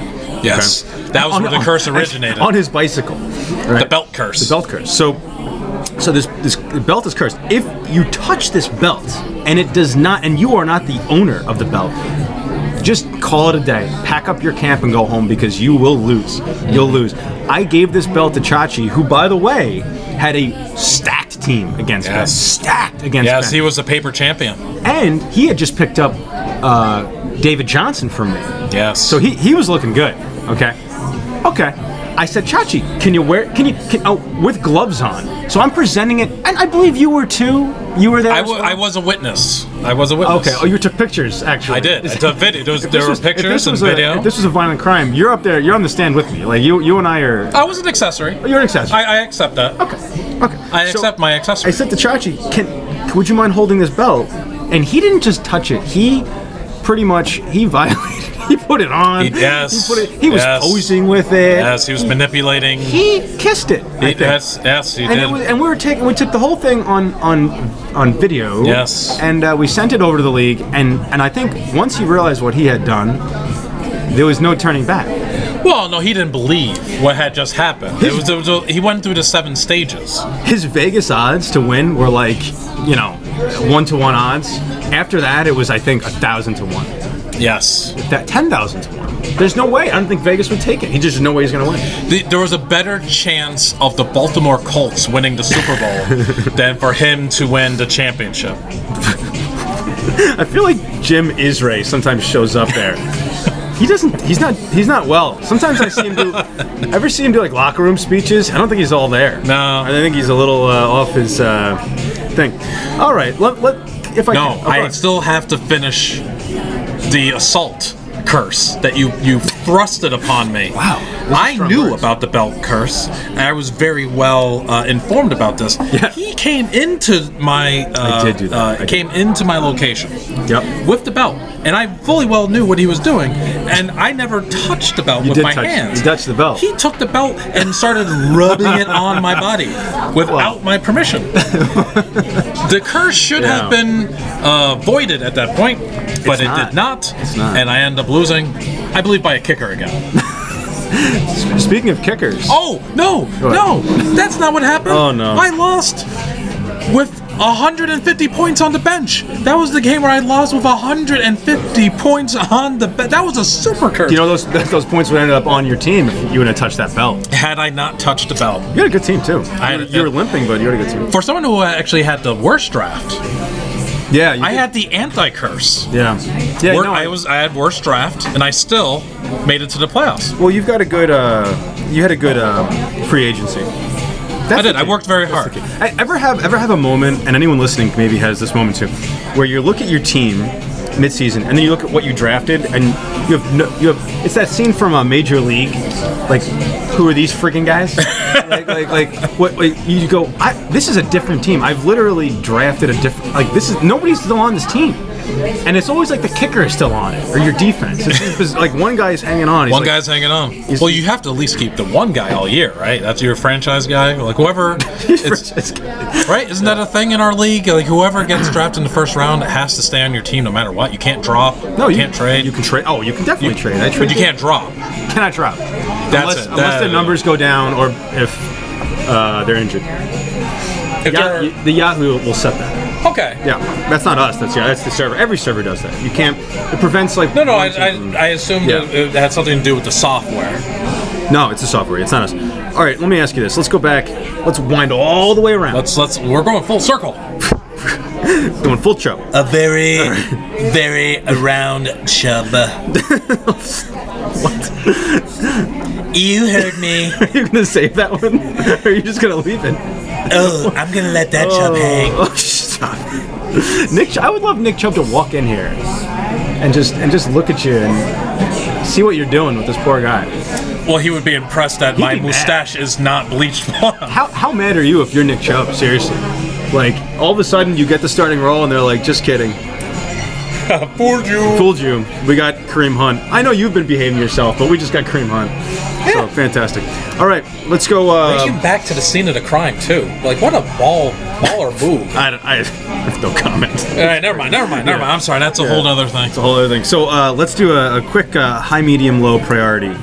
Yes, that was On- where the on- curse originated. On his bicycle. Right? The belt curse. The belt curse. So, so this this belt is cursed. If you touch this belt and it does not, and you are not the owner of the belt, just call it a day. Pack up your camp and go home because you will lose. You'll lose. I gave this belt to Chachi, who, by the way, had a stacked team against Yes. Ben. Stacked against Yes, Ben. he was a paper champion. And he had just picked up uh, David Johnson from me. Yes. So he, he was looking good. Okay. Okay. I said, Chachi, can you wear? Can you? Can, oh, with gloves on. So I'm presenting it, and I believe you were too. You were there. I, as w- well? I was a witness. I was a witness. Okay. Oh, you took pictures, actually. I did. I took video. There, was, If there this were was- if pictures this and was a- video. If this was a violent crime, you're up there. You're on the stand with me. Like you, you and I are. I was an accessory. You're an accessory. I, I accept that. Okay. Okay. I So accept my accessory. I said to Chachi, "Can, would you mind holding this belt?" And he didn't just touch it. He pretty much he violated. He put it on. He- yes, He put it. He was yes. posing with it. Yes, he was manipulating. He kissed it. I He- think. yes, yes, he and, did. it was, and we were taking. We took the whole thing on on on video. Yes. And uh, we sent it over to the league. And and I think once he realized what he had done, there was no turning back. Well, no, he didn't believe what had just happened. It was, it was a, he went through the seven stages. His Vegas odds to win were like, you know, one to one odds. After that, it was I think a thousand to one. Yes. That ten thousand to one. There's no way. I don't think Vegas would take it. He just no way he's going to win. The, there was a better chance of the Baltimore Colts winning the Super Bowl than for him to win the championship. I feel like Jim Isray sometimes shows up there. He doesn't. He's not. He's not well. Sometimes I see him do. Ever see him do like locker room speeches? I don't think he's all there. No. I think he's a little uh, off his uh, thing. All right. Let, let if I No, can. Oh, go I ahead. still have to finish the assault curse that you you thrusted upon me. Wow, those are I strong knew words. about the belt curse, and I was very well uh, informed about this. Yeah. He came into my uh, I did do that. Uh, I did. came into my location Yep. with the belt, and I fully well knew what he was doing, and I never touched the belt You with did my touch- hands. you touched the belt. He took the belt and started rubbing it on my body without my permission. The curse should Yeah. have been uh, voided at that point, but It's it not. did not, It's not. and I ended up losing, I believe, by a kicker again. Speaking of kickers. Oh, no, no, that's not what happened. Oh, no. I lost with one hundred fifty points on the bench. That was the game where I lost with one hundred fifty points on the bench. That was a super curse. You know those those points would end up on your team if you wouldn't have touched that belt. Had I not touched the belt. You had a good team too. I had you, a- you were limping, but you had a good team. For someone who actually had the worst draft, Yeah. You I did. had the anti-curse. Yeah. Yeah. Wor- no, I was I had worst draft, and I still made it to the playoffs. Well, you've got a good. Uh, you had a good uh, free agency. That's I did. the I key. worked very That's the hard. key. I, ever have ever have a moment, and anyone listening maybe has this moment too, where you look at your team mid-season, and then you look at what you drafted, and you have no, you have. It's that scene from a Major League, like, who are these freaking guys? like, like, like, what? Like, you go, I, this is a different team. I've literally drafted a different. Like, this is nobody's still on this team. And it's always like the kicker is still on it, or your defense. It's, it's like one guy's hanging on. He's One like, guy's hanging on. Well, you have to at least keep the one guy all year, right? That's your franchise guy. Like whoever, it's, right? Isn't that a thing in our league? Like whoever gets drafted in the first round has to stay on your team no matter what. You can't drop. No, you you can't trade. You can trade. Oh, you can definitely trade. I but trade. you can't drop. Cannot drop. That's unless, it. Unless That- the numbers go down, or if uh, they're injured. If Ya- they're- the Yahoo will set that. okay. Yeah, that's not us. That's yeah, that's the server. Every server does that. You can't. It prevents like. No, no. I, one team from- I, I assumed Yeah. that it had something to do with the software. No, it's the software. It's not us. All right, let me ask you this. Let's go back. Let's wind all the way around. Let's let's. We're going full circle. Doing full chub. A very, very round chub. You heard me. Are you gonna save that one? Or are you just gonna leave it? Oh, I'm gonna let that chub hang. Oh, stop. Nick, Ch- I would love Nick Chubb to walk in here and just and just look at you and see what you're doing with this poor guy. Well, he would be impressed that He'd my be mad. mustache is not bleached blonde. How how mad are you if you're Nick Chubb? Seriously, like all of a sudden you get the starting role and they're like, just kidding, Fooled you. fooled you. We got Kareem Hunt. I know you've been behaving yourself, but we just got Kareem Hunt. So fantastic. All right, let's go. Bring Uh, him back to the scene of the crime too. Like what a ball baller move. I, I, I have no comment. All right, never mind, never mind, never mind. I'm sorry, that's a whole other thing. It's a whole other thing. So uh, let's do a, a quick uh, high, medium, low priority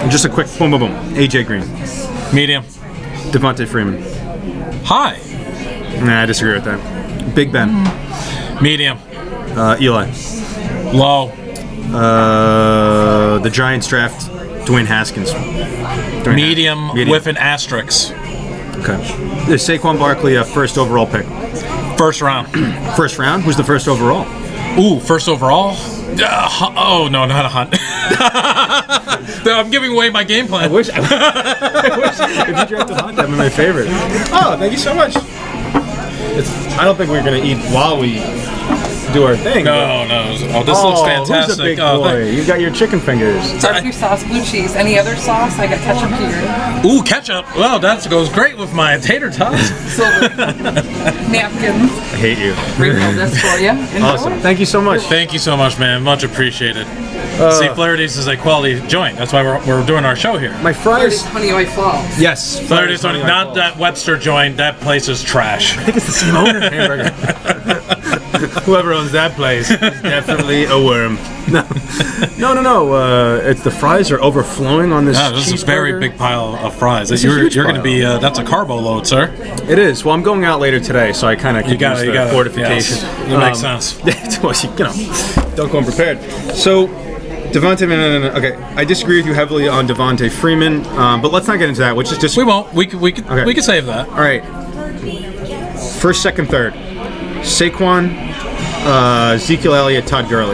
And just a quick boom, boom, boom. A J Green. Medium. Devontae Freeman. High. Nah, I disagree with that. Big Ben. Medium. Uh, Eli. Low. Uh, the Giants draft Dwayne Haskins. Dwayne Medium, Haskins. Medium with an asterisk. Okay. Is Saquon Barkley a first overall pick? First round. First round? Who's the first overall? Ooh, first overall? Uh, hu- oh, no, not a hunt. No, I'm giving away my game plan. I wish. I wish if you drafted Hunt, that'd be my favorite. Oh, thank you so much. It's, I don't think we're gonna eat while we do our thing. No, no. Oh, this oh, looks fantastic. Who's a big oh, boy? thank- You got your chicken fingers. Barbecue sauce, blue cheese. Any other sauce? I got ketchup here. Ooh, ketchup. Well, that goes great with my tater tots. Silver. Napkins. I hate you. Refill this for you. Enjoy. Awesome. Thank you so much. Thank you so much, man. Much appreciated. Uh, See, Flaherty's is a quality joint. That's why we're, we're doing our show here. My Flaherty's fries. Honeoy Falls. Yes. Flaherty's, Honey not Falls. that Webster joint. That place is trash. I think it's the same owner. Hamburger. Whoever owns that place is definitely a worm. No, no, no, no. Uh, it's the fries are overflowing on this. No, this is a very cheeseburger. big pile of fries. It's a You're, huge you're going to pile. be, uh, that's a carbo load, sir. It is. Well, I'm going out later today, so I kind of You got use it, you the got it. fortification. Yes. It makes sense. Well, you, you know, don't go unprepared. So, Devontae, no, no, no, no. Okay, I disagree with you heavily on Devontae Freeman, um, but let's not get into that. Which is just We won't. We could, we could, Okay. we could save that. all right. First, second, third. Saquon, uh, Ezekiel Elliott, Todd Gurley.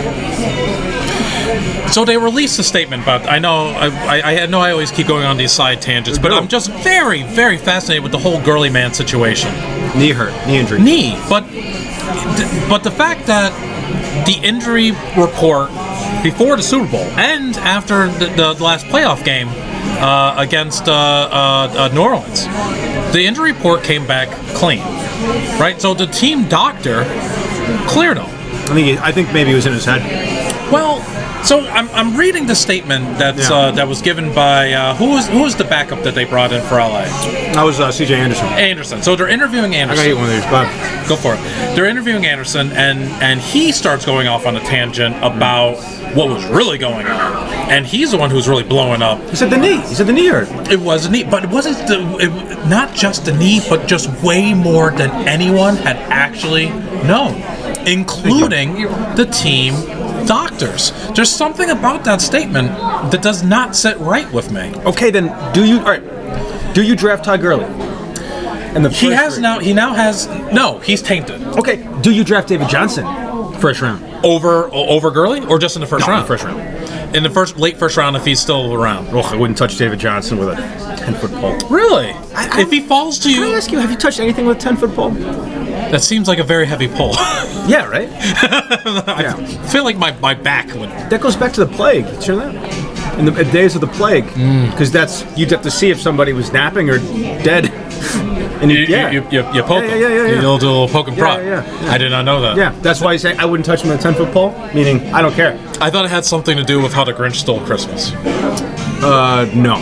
So they released a statement about. I know. I, I, I know. I always keep going on these side tangents, but No. I'm just very, very fascinated with the whole Gurley man situation. Knee hurt, knee injury. Knee, but but the fact that the injury report before the Super Bowl and after the, the last playoff game uh, against uh, uh, uh, New Orleans, the injury report came back clean, right? So the team doctor cleared him. I think he, I think maybe it was in his head. Well, so I'm, I'm reading the statement that's Yeah. uh, that was given by uh, who was who was the backup that they brought in for L A? That was uh, C J Anderson. Anderson. So they're interviewing I gotta Anderson. eat one of these. Go ahead. Go for it. They're interviewing Anderson, and and he starts going off on a tangent about what was really going on, and he's the one who's really blowing up. He said the knee. He said the knee hurt. It was a knee, but it wasn't the it, not just the knee, but just way more than anyone had actually known, including the team doctors. There's something about that statement that does not sit right with me. Okay, then do you? All right. Do you draft Todd Gurley? And the He first has three? now. He now has no. He's tainted. Okay. Do you draft David Johnson first round? Over over Gurley or just in the first No, in round? the first round. In the first late first round, if he's still around. Oh, I wouldn't touch David Johnson with a ten foot pole. Really? I- if he falls to Can I you, ask you, have you touched anything with a ten foot pole? that seems like a very heavy pull. Yeah, right. I feel like my, my back would. That goes back to the plague. Did you know that? In the uh, days of the plague, because that's you'd have to see if somebody was napping or dead. And You, you, yeah, you, you, you poke Yeah, him. yeah, yeah, yeah, You yeah. do a little poke and Yeah, prod. yeah, yeah, yeah. I did not know that. yeah. That's why I say I wouldn't touch him with a ten foot pole. Meaning, I don't care. I thought it had something to do with how the Grinch stole Christmas. Uh, no.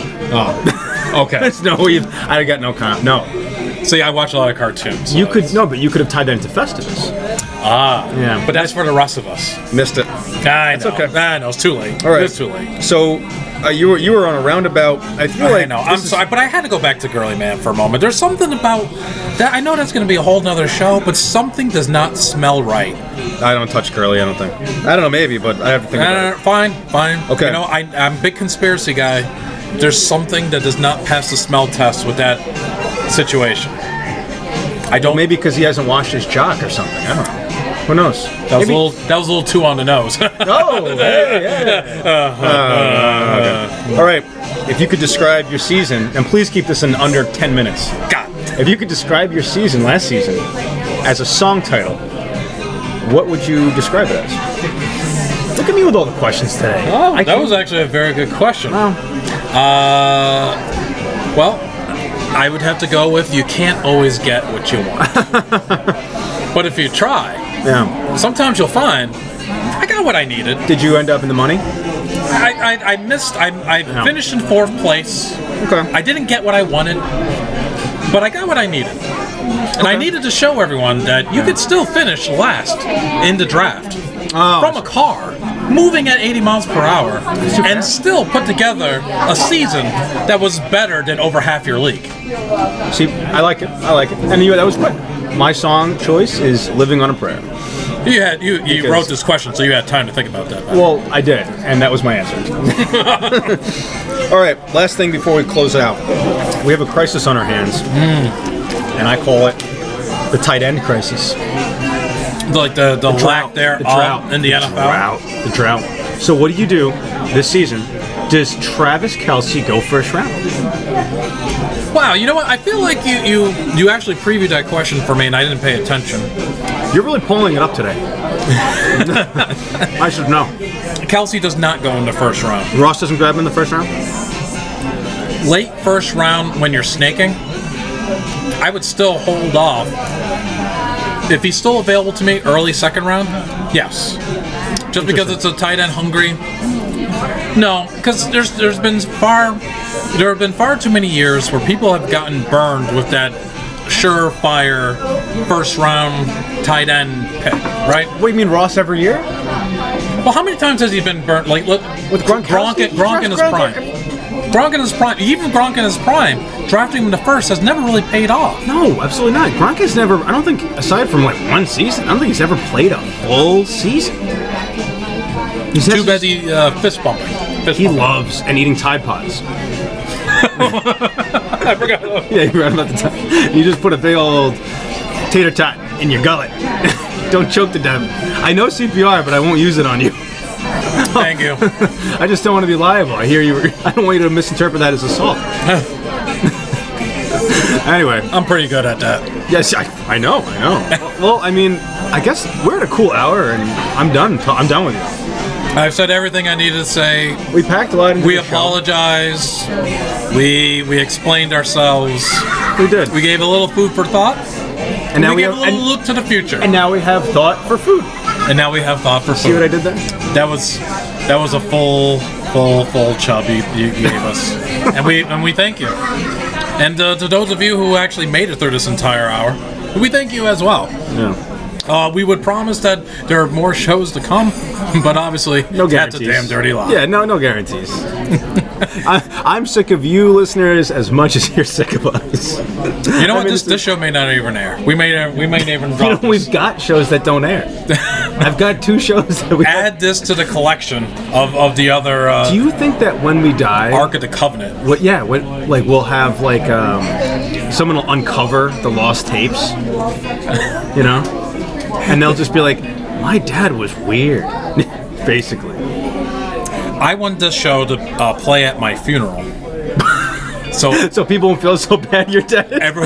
Oh, okay. That's no. you- I got no con. No. See, I watch a lot of cartoons. so You could it's- no, but you could have tied that into Festivus. Ah, Yeah. But that's for the rest of us. Missed it. I know. okay. I know. It's too late. All right. It's too late. So, uh, you were you were on a roundabout. I feel I like know. this I'm is- sorry, but I had to go back to Girly Man for a moment. There's something about that. I know that's going to be a whole nother show, but something does not smell right. I don't touch curly. I don't think. I don't know. Maybe, but I have to think Uh, about it. fine, fine. Okay. You know, I, I'm a big conspiracy guy. There's something that does not pass the smell test with that situation. I don't. Maybe because he hasn't washed his jock or something. I don't know. Who knows? that was a Maybe- little. That was a little too on the nose. Oh, hey, yeah. Uh, okay. All right. If you could describe your season, and please keep this in under ten minutes. God. If you could describe your season last season as a song title, what would you describe it as? Look at me with all the questions today. Oh, I that can't- was actually a very good question. Oh. Uh, well, I would have to go with you can't always get what you want. But if you try, Yeah. sometimes you'll find I got what I needed. Did you end up in the money? I, I, I missed, I, I Yeah. finished in fourth place. Okay. I didn't get what I wanted, but I got what I needed. And I Okay. needed to show everyone that you could still finish last in the draft Oh. from a car. moving at eighty miles per hour, and still put together a season that was better than over half your league. See, I like it. I like it. And you, that was quick. My song choice is "Living on a Prayer." You had you, you Because- wrote this question, so you had time to think about that. Well, I did, and that was my answer. All right, last thing before we close out. We have a crisis on our hands, and I call it the tight end crisis. Like the, the, lack there the drought, in the, the N F L. Drought, the drought. So what do you do this season? Does Travis Kelce go first round? Wow, you know what? I feel like you, you, you actually previewed that question for me, and I didn't pay attention. You're really pulling it up today. I should know. Kelce does not go in the first round. Ross doesn't grab him in the first round? Late first round when you're snaking, I would still hold off. If he's still available to me early second round, yes. Just because it's a tight end hungry. No, because there's there's been far there have been far too many years where people have gotten burned with that surefire first round tight end pick, right? What do you mean, Ross every year? Well, how many times has he been burnt? Like, look, With Gronk, Gronkowski? Gronk in his Gronk- prime. Gronk in his prime, even Gronk in his prime, drafting him in the first has never really paid off. No, absolutely not. Gronk has never, I don't think, aside from like one season, I don't think he's ever played a full season. He's Too just- bad he uh, fist bumping. Fist He bumping. loves and eating Tide Pods. I forgot. Yeah, you forgot about the Tide. You just put a big old tater tot in your gullet. Don't choke to death. I know C P R, but I won't use it on you. Thank you. I just don't want to be liable. I hear you. I don't want you to misinterpret that as assault. Anyway, I'm pretty good at that. yes, I, I know, I know. Well, I mean, I guess we're at a cool hour, and I'm done. I'm done with you. I've said everything I needed to say. We packed a lot into We the show. apologized. We we explained ourselves. We did. We gave a little food for thought. and now we, we gave have, a little and, look to the future. and now we have thought for food. And now we have thought for food. See what I did there? That was that was a full, full, full chub you, you gave us, and we and we thank you. And uh, to those of you who actually made it through this entire hour, we thank you as well. Yeah. Uh, we would promise that there are more shows to come, but obviously No that's guarantees. a damn dirty lie. Yeah, no, no guarantees. I, I'm sick of you, listeners, as much as you're sick of us. You know I what? mean, This, it's- this show may not even air. We may we may not even You drop know, this. we've got shows that don't air. I've got two shows that we. Add this to the collection of, of the other uh, Do you think that when we die, Ark of the Covenant. what? Yeah, what? Like we'll have like um, someone will uncover the lost tapes, you know, and they'll just be like, "My dad was weird," basically. I want this show to uh, play at my funeral. So So people won't feel so bad you're dead. everyone.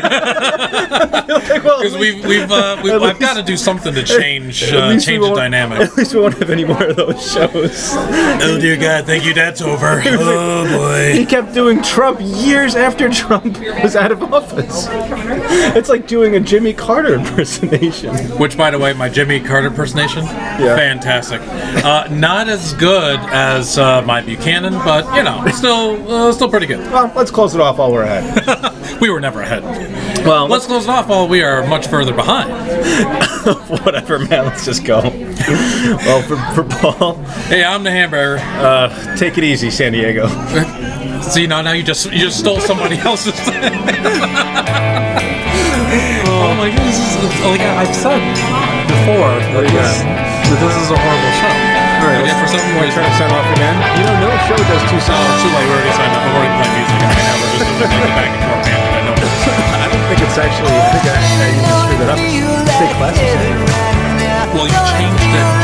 Like, well, Because we've we've, uh, we've At I've got least- to do something to change at uh, least we change the won't- dynamic. At least we won't have any more of those shows. Oh dear God, thank you. That's over. Oh He boy. kept doing Trump years after Trump was out of office. It's like doing a Jimmy Carter impersonation. Which, by the way, my Jimmy Carter impersonation, Yeah. fantastic. Uh, not as good as uh, my Buchanan, but you know, still uh, still pretty good. Well, let's close it off while we're ahead. We were never ahead. Well, Let's close it off while we are much further behind. whatever, man. Let's just go. Well, for, for Paul, Hey, I'm the hamburger. uh, take it easy, San Diego. See, now now you just you just stole somebody else's. Oh my goodness! This is, like I've said before, that you this, that this is a horrible show. All right, Okay, for some we're reason. trying to sign off again. You know, no show does two Oh, songs. too late. We already signed up. We're already playing music right now. We're just doing like the back and forth band. I know. I don't think it's actually. I think I, I you just screwed it up. Stay classic. Well, you changed it